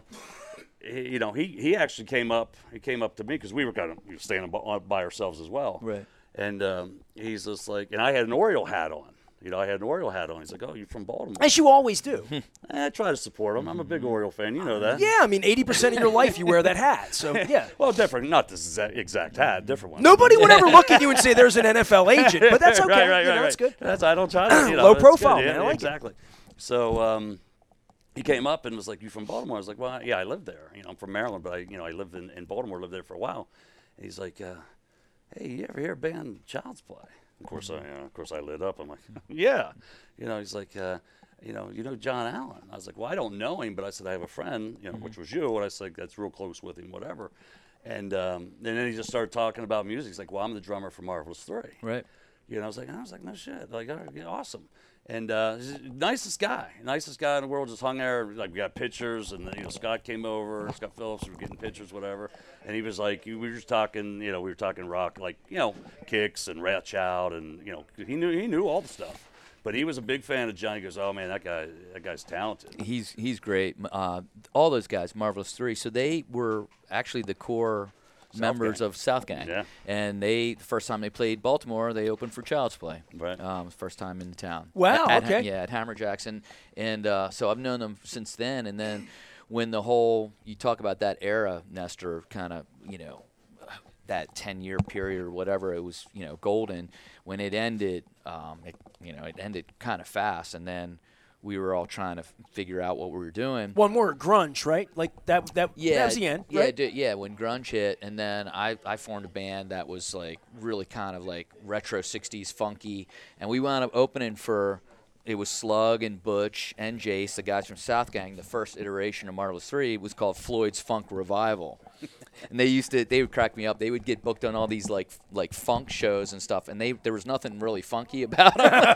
he, you know, he, he actually came up. He came up to me because we were kind of you know, standing by, by ourselves as well. Right. And um, he's just like, and I had an Oriole hat on. You know, I had an Oriole hat on. He's like, oh, you're from Baltimore. As you always do. I try to support him. I'm a big Oriole fan. You know that. Yeah, I mean, eighty percent of your life you wear that hat. So, yeah. Well, different. Not this exact, exact hat. Different one. Nobody would ever look at you and say there's an N F L agent, but that's okay. right, right, you know, right, that's good. right. That's I don't try to. You know, Low that's profile, good. man. Yeah, I like it. exactly. So um, he came up and was like, "You from Baltimore?" I was like, "Well, yeah, I lived there. You know, I'm from Maryland, but I, you know, I lived in, in Baltimore. Lived there for a while." And he's like, uh, "Hey, you ever hear a band Child's Play?" Of course, I, you know, of course, I lit up. I'm like, "Yeah." You know, he's like, uh, "You know, you know John Allen?" I was like, "Well, I don't know him, but I said I have a friend, you know, Mm-hmm. which was you." And I said, "That's real close with him, whatever." And, um, and then he just started talking about music. He's like, "Well, I'm the drummer for Marvelous Three." Right. You know, I was like, I was like, no shit, like, all right, yeah, awesome, and uh, he's the nicest guy, nicest guy in the world. Just hung there, like, we got pictures, and you know, Scott came over, Scott Phillips, we were getting pictures, whatever, and he was like, we were just talking, you know, we were talking rock, like, you know, Kicks and Rat Child, and you know, he knew he knew all the stuff, but he was a big fan of Johnny. He goes, oh man, that guy, that guy's talented. He's he's great. Uh, all those guys, Marvelous Three. So they were actually the core members Gang. of South Gang. Yeah. And they the first time they played Baltimore, they opened for Child's Play. Right. Um, first time in town. Wow, At- at- okay. Yeah, at Hammer Jackson, and uh, so I've known them since then. And then when the whole you talk about that era, Nestor, kind of you know that ten-year period or whatever, it was you know golden. When it ended, um, it, you know it ended kind of fast, and then we were all trying to f- figure out what we were doing. One more, grunge, right? Like that. That, Yeah, that was the end, yeah, right? d- yeah. When grunge hit, and then I, I formed a band that was like really kind of like retro sixties funky, and we wound up opening for it was Slug and Butch and Jace, the guys from South Gang. The first iteration of Marvelous Three was called Floyd's Funk Revival. And they used to, they would crack me up. They would get booked on all these like like funk shows and stuff, and they there was nothing really funky about them.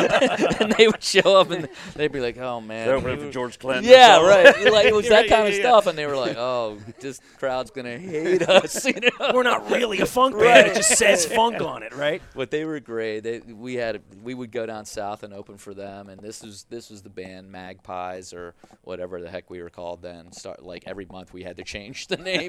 And they would show up and they'd be like, "Oh man." They're opening for George Clinton. or Yeah, something. right. Like it was that Right, kind of yeah, yeah. stuff, and they were like, "Oh, this crowd's gonna hate us," you know. We're not really a funk band. Right. It just says funk on it, right? But they were great. They, we had we would go down south and open for them, and this was this was the band Magpies or whatever the heck we were called then. Start like every month we had to change the name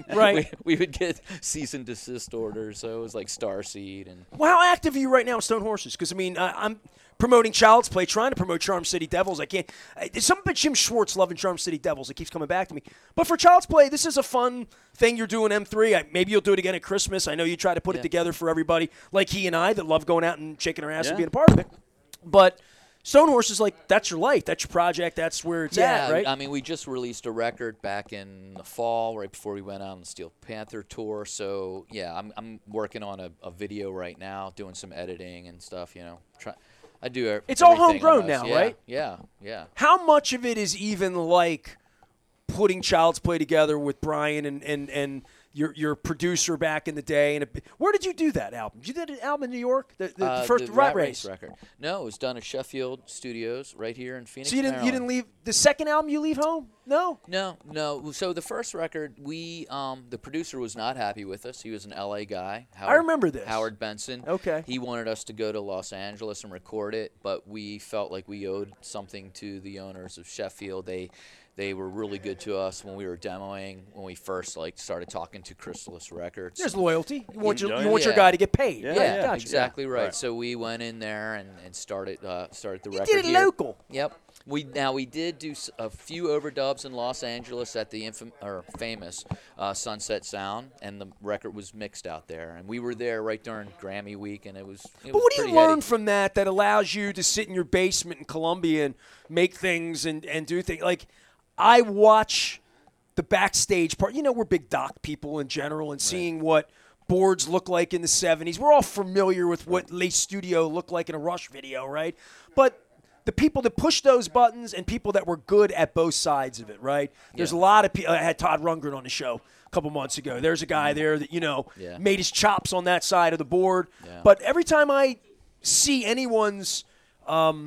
Right. We, we would get cease and desist orders, so it was like Starseed and. Well, how active are you right now with Stone Horses? Because I mean, I, I'm promoting Child's Play, trying to promote Charm City Devils. I can't. It's something about Jim Schwartz loving Charm City Devils. It keeps coming back to me. But for Child's Play, this is a fun thing you're doing. M three. I, maybe you'll do it again at Christmas. I know you try to put Yeah. it together for everybody, like he and I, that love going out and shaking our ass Yeah. and being a part of it. But Stone Horse is like, that's your life. That's your project. That's where it's Yeah, at, right? I mean, we just released a record back in the fall, right before we went out on the Steel Panther tour. So yeah, I'm I'm working on a, a video right now, doing some editing and stuff. You know, try. I do. e- It's all everything homegrown almost. now, Yeah, right? Yeah, yeah. How much of it is even like putting Child's Play together with Brian and, and, and your your producer back in the day? And it, where did you do that album? You did an album in New York, the, the Uh, first the Rat Race. record. No, it was done at Sheffield Studios, right here in Phoenix. So you didn't you Maryland. didn't leave the second album? You leave home? No. No, no. So the first record, we um, the producer was not happy with us. He was an L A guy. Howard, remember this. Howard Benson. Okay. He wanted us to go to Los Angeles and record it, but we felt like we owed something to the owners of Sheffield. They they were really good to us when we were demoing, when we first like started talking to Chrysalis Records. There's loyalty. You want your, you Yeah. want your Yeah. guy to get paid. Yeah, Right, yeah, gotcha. exactly right. Right. So we went in there and, and started uh, started the You record did it here. local. Yep. We now we did do s- a few overdubs in Los Angeles at the infam- or famous uh, Sunset Sound, and the record was mixed out there. And we were there right during Grammy week, and it was. It But was what do you pretty learn heady. from that that allows you to sit in your basement in Columbia and make things and, and do things? Like, I watch the backstage part. You know, we're big doc people in general, and seeing what boards look like in the seventies. We're all familiar with what Le Studio looked like in a Rush video, right? But the people that push those buttons and people that were good at both sides of it, right? There's a lot of people. I had Todd Rundgren on the show a couple months ago. There's a guy there that, you know, Yeah. made his chops on that side of the board. Yeah. But every time I see anyone's, um,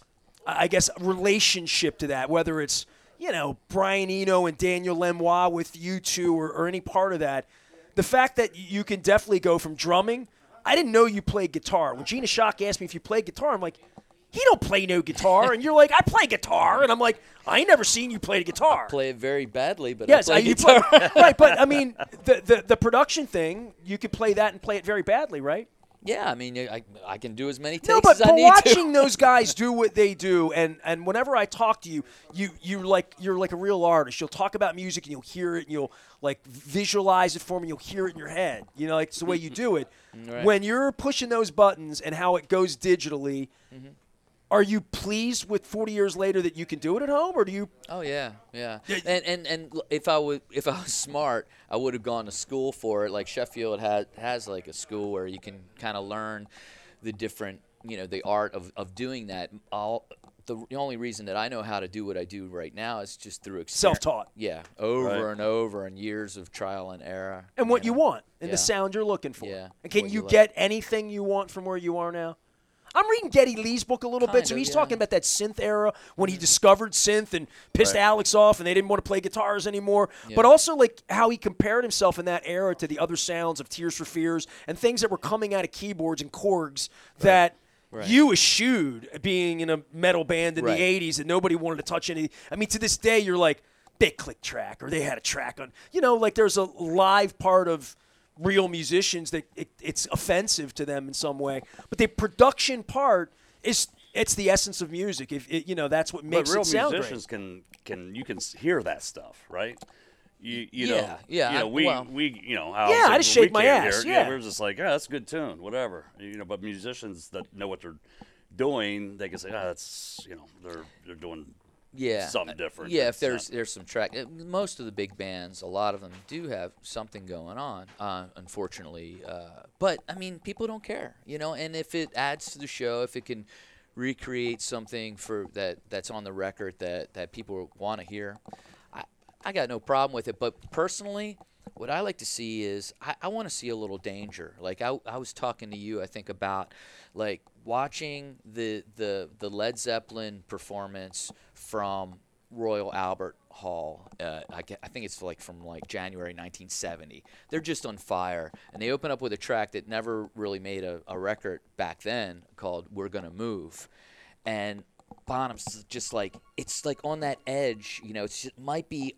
I guess, relationship to that, whether it's, you know, Brian Eno and Daniel Lenoir with you two or, or any part of that, the fact that you can definitely go from drumming. I didn't know you played guitar. When Gina Shock asked me if you played guitar, I'm like, he don't play no guitar. And you're like, I play guitar. And I'm like, I ain't never seen you play the guitar. Play it very badly, but Yes, I I, play you guitar. play, right. But, I mean, the, the, the production thing, you could play that and play it very badly, right? yeah, I mean, I, I can do as many takes No, but, as I but need watching to. those guys do what they do, and, and whenever I talk to you, you you like you're like a real artist. You'll talk about music and you'll hear it, and you'll like visualize it for me. You'll hear it in your head. You know, like it's the way you do it. Right. When you're pushing those buttons and how it goes digitally, Mm-hmm. are you pleased with forty years later that you can do it at home, or do you? Oh yeah, yeah. Yeah, And and and l- if I would, if I was smart, I would have gone to school for it. Like Sheffield has has like a school where you can kind of learn the different, you know, the art of, of doing that. All the, the only reason that I know how to do what I do right now is just through experience. Self-taught. Yeah, over Right. and over, and years of trial and error. And what you know. want, and Yeah. the sound you're looking for. Yeah, And can what you you like. get anything you want from where you are now? I'm reading Geddy Lee's book a little bit, Kind so of, he's yeah. talking about that synth era when he discovered synth and pissed Right. Alex off and they didn't want to play guitars anymore. Yeah. But also like how he compared himself in that era to the other sounds of Tears for Fears and things that were coming out of keyboards and Korgs that Right. you eschewed being in a metal band in Right. the eighties and nobody wanted to touch any. I mean, to this day, you're like, they click track or they had a track on. You know, like there's a live part of real musicians that it, it's offensive to them in some way. But the production part is it's the essence of music. If it, you know, that's what makes But real it sound musicians can can you can s- hear that stuff, right? You you Yeah, know yeah, you know I- we well- we you know Yeah, I obviously just we shake my can't ass, hear it. yeah. We're just like, yeah, that's a good tune, whatever. You know, but musicians that know what they're doing, they can say, ah, that's you know they're they're doing yeah, something different. Yeah, if It's there's not- there's some track. uh, Most of the big bands, a lot of them do have something going on. Uh, unfortunately, uh, but I mean, people don't care, you know. And if it adds to the show, if it can recreate something for that that's on the record that that people want to hear, I I got no problem with it. But personally, what I like to see is I, I want to see a little danger. Like I, I was talking to you, I think about like watching the the the Led Zeppelin performance from Royal Albert Hall. Uh, I, ge- I think it's like from like January nineteen seventy. They're just on fire, and they open up with a track that never really made a, a record back then called "We're Gonna Move," and Bonham's just like it's like on that edge. You know, it's, it might be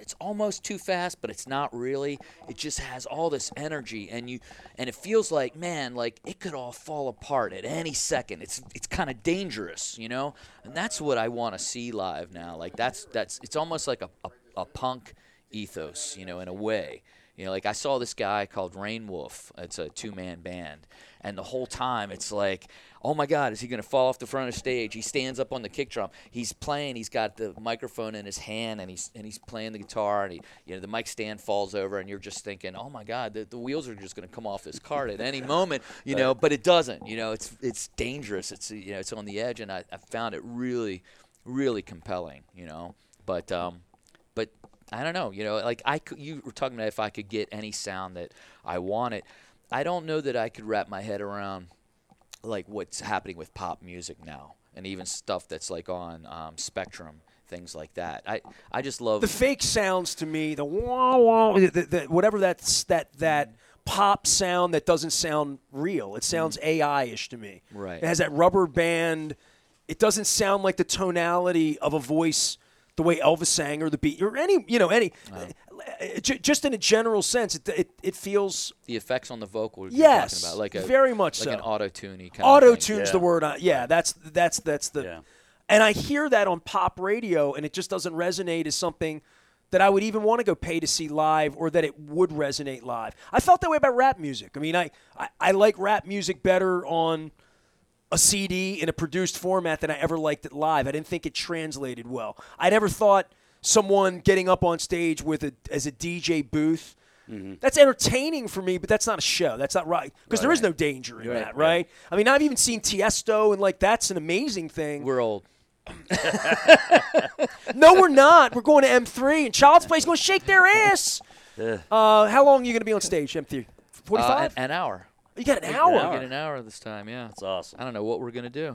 it's almost too fast, but it's not really. It just has all this energy, and you and it feels like, man, like it could all fall apart at any second. It's it's kind of dangerous, you know. And that's what I want to see live now. Like that's that's it's almost like a, a a punk ethos, you know, in a way. You know, like I saw this guy called Rain Wolf. It's a two-man band. And the whole time it's like, oh, my God, is he going to fall off the front of the stage? He stands up on the kick drum. He's playing. He's got the microphone in his hand, and he's and he's playing the guitar. And, he, you know, the mic stand falls over, and you're just thinking, oh, my God, the, the wheels are just going to come off this cart at any moment, you know. But it doesn't. You know, it's it's dangerous. It's, you know, it's on the edge, and I, I found it really, really compelling, you know. But um, but I don't know, you know, like I could, you were talking about if I could get any sound that I wanted. I don't know that I could wrap my head around like what's happening with pop music now, and even stuff that's like on um, Spectrum, things like that. I, I just love the fake sounds to me, the wah wah, the, the, whatever that's that that pop sound that doesn't sound real. It sounds A I-ish to me. Right. It has that rubber band. It doesn't sound like the tonality of a voice the way Elvis sang or the beat or any, you know, any, Oh. uh, j- just in a general sense, it it, it feels, the effects on the vocal. You're yes, talking about, like a very much like so. an auto-tuney kind Auto of thing. tune's Yeah. the word. I, yeah, that's that's that's the, Yeah. and I hear that on pop radio, and it just doesn't resonate as something that I would even want to go pay to see live, or that it would resonate live. I felt that way about rap music. I mean, I I, I like rap music better on a C D in a produced format than I ever liked it live. I didn't think it translated well. I never thought someone getting up on stage with a as a D J booth. Mm-hmm. That's entertaining for me, but that's not a show. That's not right, because there is no danger in Right, that, right. right? I mean, I've even seen Tiesto, and like that's an amazing thing. We're old. No, we're not. We're going to M three, and Child's Play's going to shake their ass. Yeah. Uh, how long are you going to be on stage, M three? Uh, forty-five? an, an hour. You got an We're hour. gonna get an hour this time, yeah. That's awesome. I don't know what we're going to do.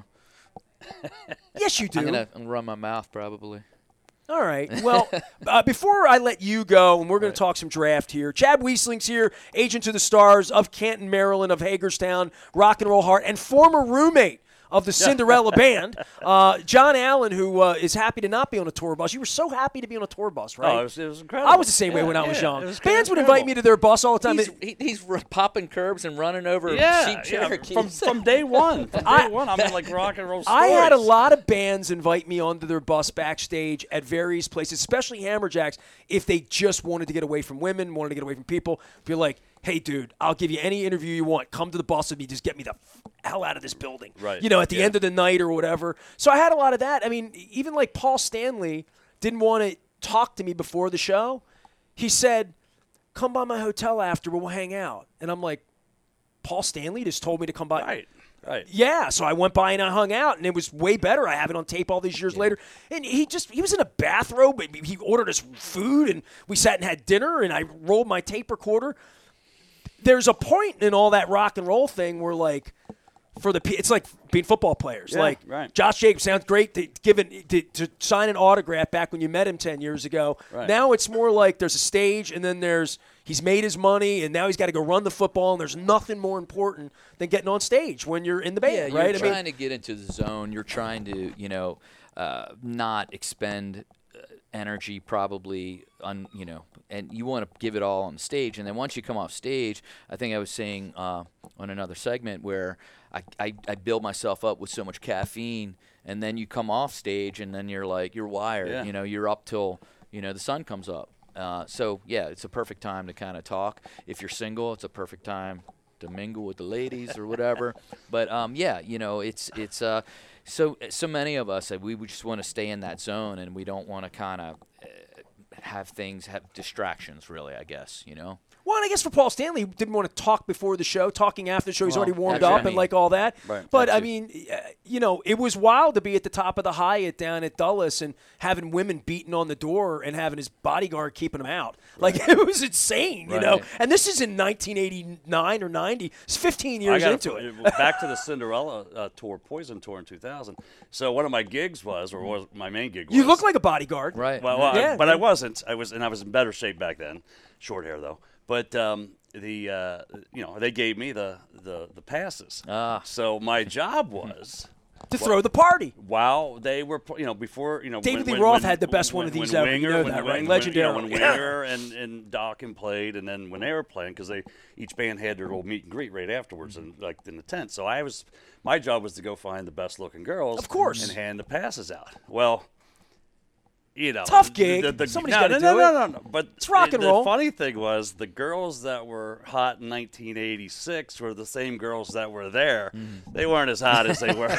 Yes, you do. I'm going to run my mouth probably. All right. Well, uh, before I let you go, and we're going to talk some draft here, Chad Wiesling's here, agent to the stars of Canton, Maryland, of Hagerstown, Rock and Roll Heart, and former roommate of the Cinderella Band, uh, John Allen, who uh, is happy to not be on a tour bus. You were so happy to be on a tour bus, right? Oh, it was, it was incredible. I was the same way Yeah, when I was yeah, young. it was Bands would incredible. invite me to their bus all the time. He's, It- he, he's r- popping curbs and running over Yeah, cheap yeah, Cherokees. from from day one. From day I- one, I'm in like rock and roll stories. I had a lot of bands invite me onto their bus backstage at various places, especially Hammerjacks, if they just wanted to get away from women, wanted to get away from people. Be like, hey, dude, I'll give you any interview you want. Come to the bus with me. Just get me the hell out of this building. Right. You know, at the Yeah. end of the night or whatever. So I had a lot of that. I mean, even like Paul Stanley didn't want to talk to me before the show. He said, come by my hotel after, we'll hang out. And I'm like, Paul Stanley just told me to come by. Right, right. Yeah, so I went by and I hung out, and it was way better. I have it on tape all these years later. And he just, he was in a bathrobe. and He ordered us food, and we sat and had dinner, and I rolled my tape recorder. There's a point in all that rock and roll thing where, like, for the, it's like being football players. Yeah, like, right. Josh Jacobs sounds great to give it, to, to sign an autograph back when you met him ten years ago. Right. Now it's more like there's a stage, and then there's, he's made his money, and now he's got to go run the football, and there's nothing more important than getting on stage when you're in the band, Yeah, you're right? I trying mean, to get into the zone. You're trying to, you know, uh, not expend uh, energy probably on, you know, and you want to give it all on stage. And then once you come off stage, I think I was saying uh, on another segment where I, I, I build myself up with so much caffeine, and then you come off stage, and then you're like, you're wired. Yeah. You know, you're up till, you know, the sun comes up. Uh, so, yeah, it's a perfect time to kind of talk. If you're single, it's a perfect time to mingle with the ladies or whatever. But, um, yeah, you know, it's it's uh, so so many of us, uh, we we just want to stay in that zone, and we don't want to kind of uh, have things, have distractions, really, I guess, you know? well, and I guess for Paul Stanley, he didn't want to talk before the show. Talking after the show, he's Well, already warmed that's what up I and mean. like all that. Right, But that I too. mean, uh, you know, it was wild to be at the top of the Hyatt down at Dulles and having women beating on the door and having his bodyguard keeping him out. Like it was insane, you Right. know. And this is in nineteen eighty-nine or ninety. It's fifteen years I into got it. back to the Cinderella uh, tour, Poison tour in two thousand. So one of my gigs was, or was my main gig was. You look like a bodyguard, Right. Well, well, I- Yeah. but I wasn't. I was, and I was in better shape back then. Short hair though. But um, the uh, you know they gave me the the, the passes. Ah. So my job was to throw the party. Wow, they were, you know, before, you know, David when, Lee when, Roth when, had the best when, one of these when ever. Winger, You know when, that, right? when, Legendary. When, you know, when Winger and, and Dokken played, and then when they were playing, because they each band had their little meet and greet right afterwards, and like in the tent. So I was, my job was to go find the best looking girls, of course, and hand the passes out. Well. You know, tough gig. The, the, Somebody's no, got to no, do no, it. No, no, no. But it's rock and the, roll. The funny thing was, the girls that were hot in nineteen eighty-six were the same girls that were there. Mm. They weren't as hot as they were.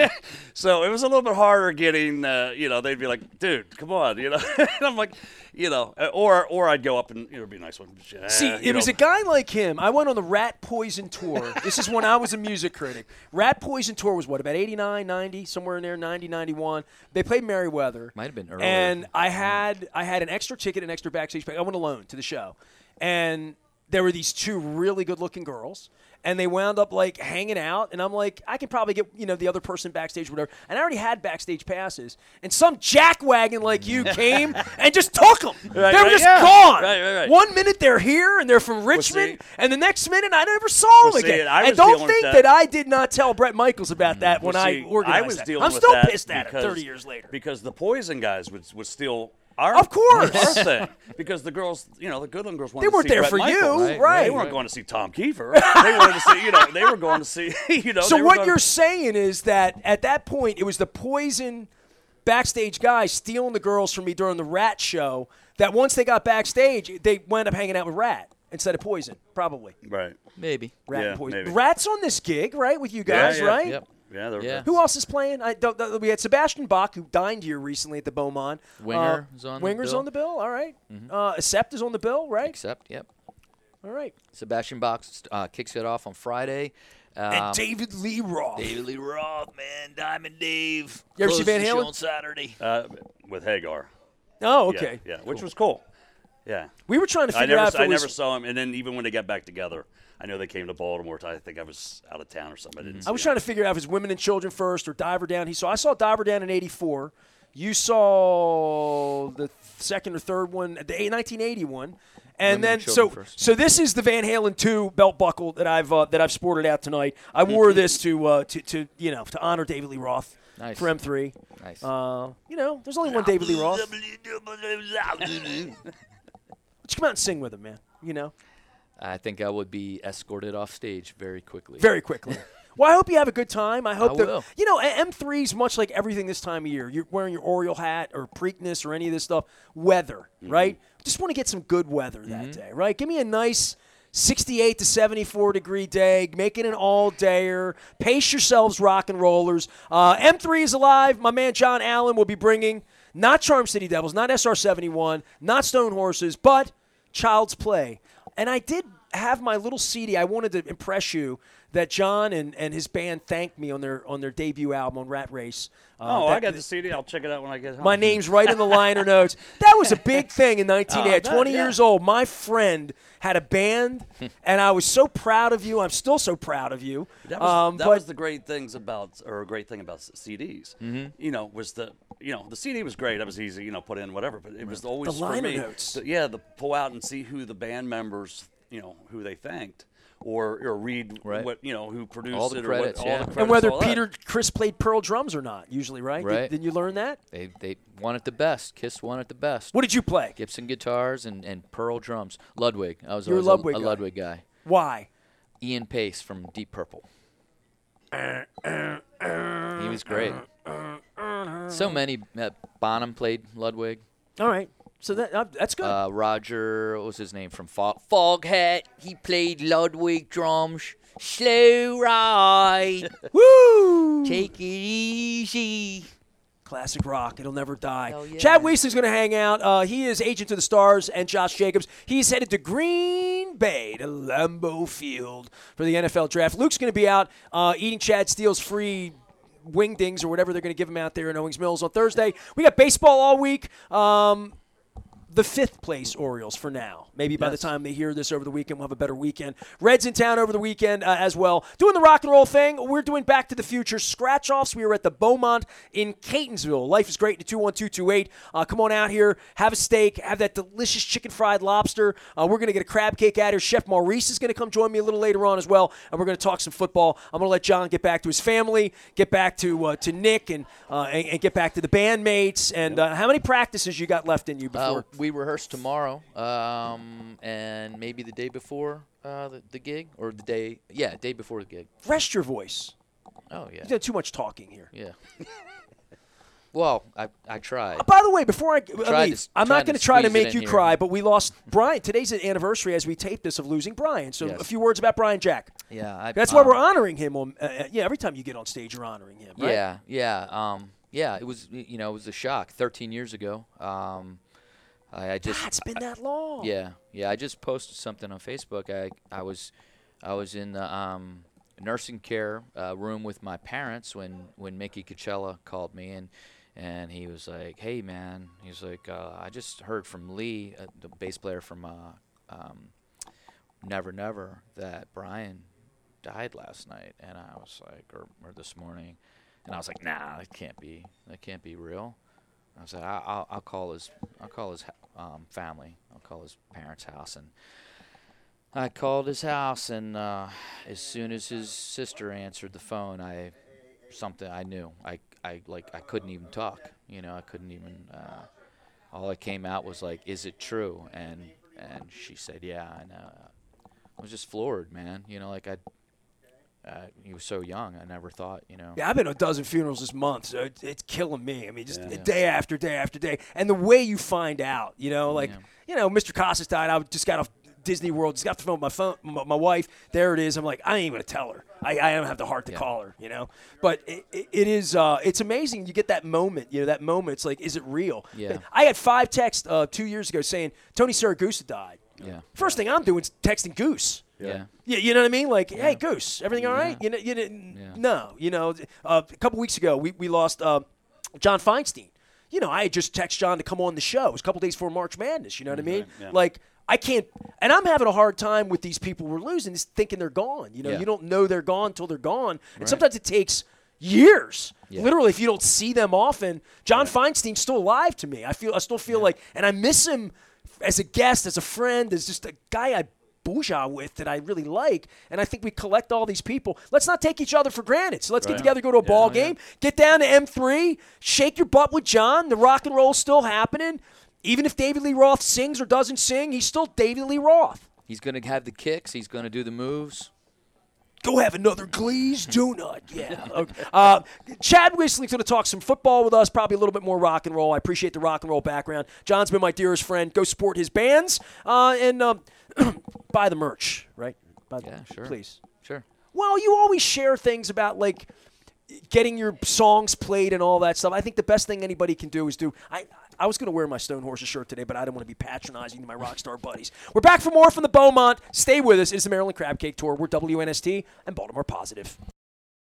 So it was a little bit harder getting. Uh, you know, they'd be like, "Dude, come on," you know. And I'm like, you know, or or I'd go up and you know, it'd be a nice one. See, uh, it was know. a guy like him. I went on the Rat Poison tour. This is when I was a music critic. Rat Poison tour was what, about eighty-nine, ninety, somewhere in there, ninety, ninety-one. They played Merriweather. Might have been earlier. And I had I had an extra ticket, an extra backstage pass. I went alone to the show. And there were these two really good-looking girls. And they wound up, like, hanging out. And I'm like, I can probably get, you know, the other person backstage or whatever. And I already had backstage passes. And some jackwagon like you came and just took them. Right, they were right, just yeah. gone. Right, right, right. One minute they're here and they're from Richmond. see, and the next minute I never saw well, them see, again. I and was don't dealing with think that. that I did not tell Brett Michaels about that when Well, see, I organized I was that. dealing I'm with still that pissed at it because- thirty years later. Because the Poison guys would would steal our Of course. our thing. Because the girls, you know, the Goodland girls wanted They weren't to see there Bret for Michaels. you, Right, right? They weren't going to see Tom Kiefer. They wanted to see, you know, they were going to see, you know. So they were what going you're saying is that at that point it was the Poison backstage guys stealing the girls from me during the Rat show. That once they got backstage, they wound up hanging out with Rat instead of Poison, probably. right. Maybe. Rat Yeah, and Poison. maybe. Rat's on this gig, right, with you guys, yeah. right? Yep. Yeah, they were Yeah. good. Who else is playing? I don't. We had Sebastian Bach, who dined here recently at the Beaumont. Winger Uh, is on the Winger's bill. on the bill. All right. Uh, Accept is on the bill, right? Except, yep. All right. Sebastian Bach uh, kicks it off on Friday. Um, And David Lee Roth. David Lee Roth, man, Diamond Dave. You ever see Closed Van the show Halen? on Saturday. Uh, with Hagar. Oh, Yeah, okay. Yeah, which was cool. Yeah. We were trying to I figure never, out if I it was. never saw him, and then even when they got back together, I know they came to Baltimore. I think I was out of town or something. I, didn't I was see trying him. to figure out if it was Women and Children first or Diver Down. He saw. I saw Diver Down in eighty-four. You saw the second or third one, the nineteen eighty one. And Women then and so Children first. so this is the Van Halen two belt buckle that I've uh, that I've sported out tonight. I wore this to uh, to to you know to honor David Lee Roth Nice. for M three. Nice. Uh, you know, there's only one David Lee Roth. But you come out and sing with him, man. You know, I think I would be escorted off stage very quickly. very quickly. Well, I hope you have a good time. I hope I that will. you know M three is much like everything this time of year. You're wearing your Oriole hat or Preakness or any of this stuff. Weather, Mm-hmm. right? Just want to get some good weather that day, right? Give me a nice sixty-eight to seventy-four degree day. Make it an all-dayer. Pace yourselves, rock and rollers. Uh, M three is alive. My man John Allen will be bringing not Charm City Devils, not S R seventy-one, not Stone Horses, but Child's Play. And I did have my little C D. I wanted to impress you that John and, and his band thanked me on their on their debut album on Rat Race. Uh, Oh, that- I got the C D. I'll check it out when I get home. my name's right in the liner notes. That was a big thing in nineteen eighty. At Oh, twenty yeah. years old, my friend had a band, and I was so proud of you. I'm still so proud of you. That was, um, that but was the great things about, or a great thing about C Ds. Mm-hmm. You know, was the, you know, the C D was great. That was easy, you know, put in whatever. But it was always The for liner me, notes. to- yeah, to pull out and see who the band members, you know, who they thanked, or or read Right. what you know who produced All the it, credits, or what, yeah. all the And credits, and whether all that. Peter Chris played pearl drums or not, usually, right? Did- Right. Did, you learn that? They they won it the best. Kiss won it the best. What did you play? Gibson guitars and, and Pearl drums. Ludwig. I was You were a always Ludwig a, a guy. Ludwig guy. Why? Ian Pace from Deep Purple. He was great. So many. Uh, Bonham played Ludwig. All right. So that uh, that's good. Uh, Roger, what was his name from Fog, Foghat? He played Ludwig drums. Slow ride. Woo! Take it easy. Classic rock. It'll never die. Hell yeah. Chad Weasley's going to hang out. Uh, he is agent to the stars, and Josh Jacobs. He's headed to Green Bay to Lambeau Field for the N F L draft. Luke's going to be out uh, eating Chad Steele's free wingdings or whatever they're going to give him out there in Owings Mills on Thursday. We got baseball all week. Um, the fifth place Orioles for now. Maybe by Yes. the time they hear this over the weekend, we'll have a better weekend. Reds in town over the weekend uh, as well. Doing the rock and roll thing. We're doing Back to the Future scratch-offs. We are at the Beaumont in Catonsville. Life is great in two one two two eight. Uh, come on out here. Have a steak. Have that delicious chicken fried lobster. Uh, we're going to get a crab cake out here. Chef Maurice is going to come join me a little later on as well, and we're going to talk some football. I'm going to let John get back to his family, get back to uh, to Nick, and, uh, and and get back to the bandmates. And uh, how many practices you got left in you before? Uh, we rehearse tomorrow, um, and maybe the day before uh, the, the gig, or the day, yeah, day before the gig. Rest your voice. Oh yeah, You've done too much talking here. yeah. Well, I I tried. By the way, before I, Tried I to leave, s- I'm tried not going to to try to squeeze it make in you here. cry, but we lost Brian. Today's an anniversary as we tape this of losing Brian. So Yes. a few words about Brian Jack. Yeah, I, That's why um, we're honoring him. On, uh, uh, yeah, every time you get on stage, you're honoring him. Right? Yeah, yeah, um, yeah. It was, you know, it was a shock. Thirteen years ago. Um, I, I just. God, it's been that long. Yeah, yeah. I just posted something on Facebook. I I was, I was in the um, nursing care uh, room with my parents when when Mickey Coachella called me, and and he was like, "Hey man," he's like, uh, "I just heard from Lee, uh, the bass player from uh, um, Never Never, that Brian died last night," and I was like, or, or this morning, and I was like, "Nah, that can't be. That can't be real." I said, I, I'll, I'll call his, I'll call his um, family. I'll call his parents' house, and I called his house, and uh, as soon as his sister answered the phone, I, something I knew. I, I like, I couldn't even talk. You know, I couldn't even. Uh, all that came out was like, "Is it true?" And and she said, "Yeah." And uh, I was just floored, man. You know, like I. Uh, he was so young. I never thought, you know. Yeah, I've been to a dozen funerals this month, so it, it's killing me. I mean, just Yeah. day after day after day. And the way you find out, you know, like, Yeah. you know, Mister Casas died. I just got off Disney World, just got the phone with my phone, my, my wife. There it is. I'm like, I ain't even going to tell her. I, I don't have the heart to Yeah. call her, you know. But it, it, it is, uh, it's amazing. You get that moment, you know, that moment. It's like, is it real? Yeah. I had five texts uh, two years ago saying Tony Saragusa died. Yeah. First thing I'm doing is texting Goose. Yeah. Yeah, you know what I mean? Like, hey, Goose, everything all right? You know, you didn't. Yeah. No, you know, uh, a couple weeks ago we we lost uh, John Feinstein. You know, I had just texted John to come on the show. It was a couple days before March Madness. You know what I mean? yeah. Like, I can't, and I'm having a hard time with these people we're losing, just thinking they're gone. You know, Yeah. you don't know they're gone until they're gone, and Right. sometimes it takes years. Yeah. Literally, if you don't see them often. John Feinstein's still alive to me. I feel, I still feel like, and I miss him as a guest, as a friend, as just a guy I bourgeois with that I really like, and I think we collect all these people. Let's not take each other for granted. So let's get Right. together, go to a ball game, get down to M three, shake your butt with John. The rock and roll's still happening. Even if David Lee Roth sings or doesn't sing, he's still David Lee Roth. He's going to have the kicks. He's going to do the moves. Go have another glazed donut. Yeah. Okay. Uh, Chad Wisling's going to talk some football with us, probably a little bit more rock and roll. I appreciate the rock and roll background. John's been my dearest friend. Go support his bands uh, and um, buy the merch, right? Buy the, Yeah, sure. Please. Sure. Well, you always share things about, like, getting your songs played and all that stuff. I think the best thing anybody can do is do – I I was going to wear my Stone Horses shirt today, but I don't want to be patronizing to my rock star buddies. We're back for more from the Beaumont. Stay with us. It's the Maryland Crab Cake Tour. We're W N S T and Baltimore Positive.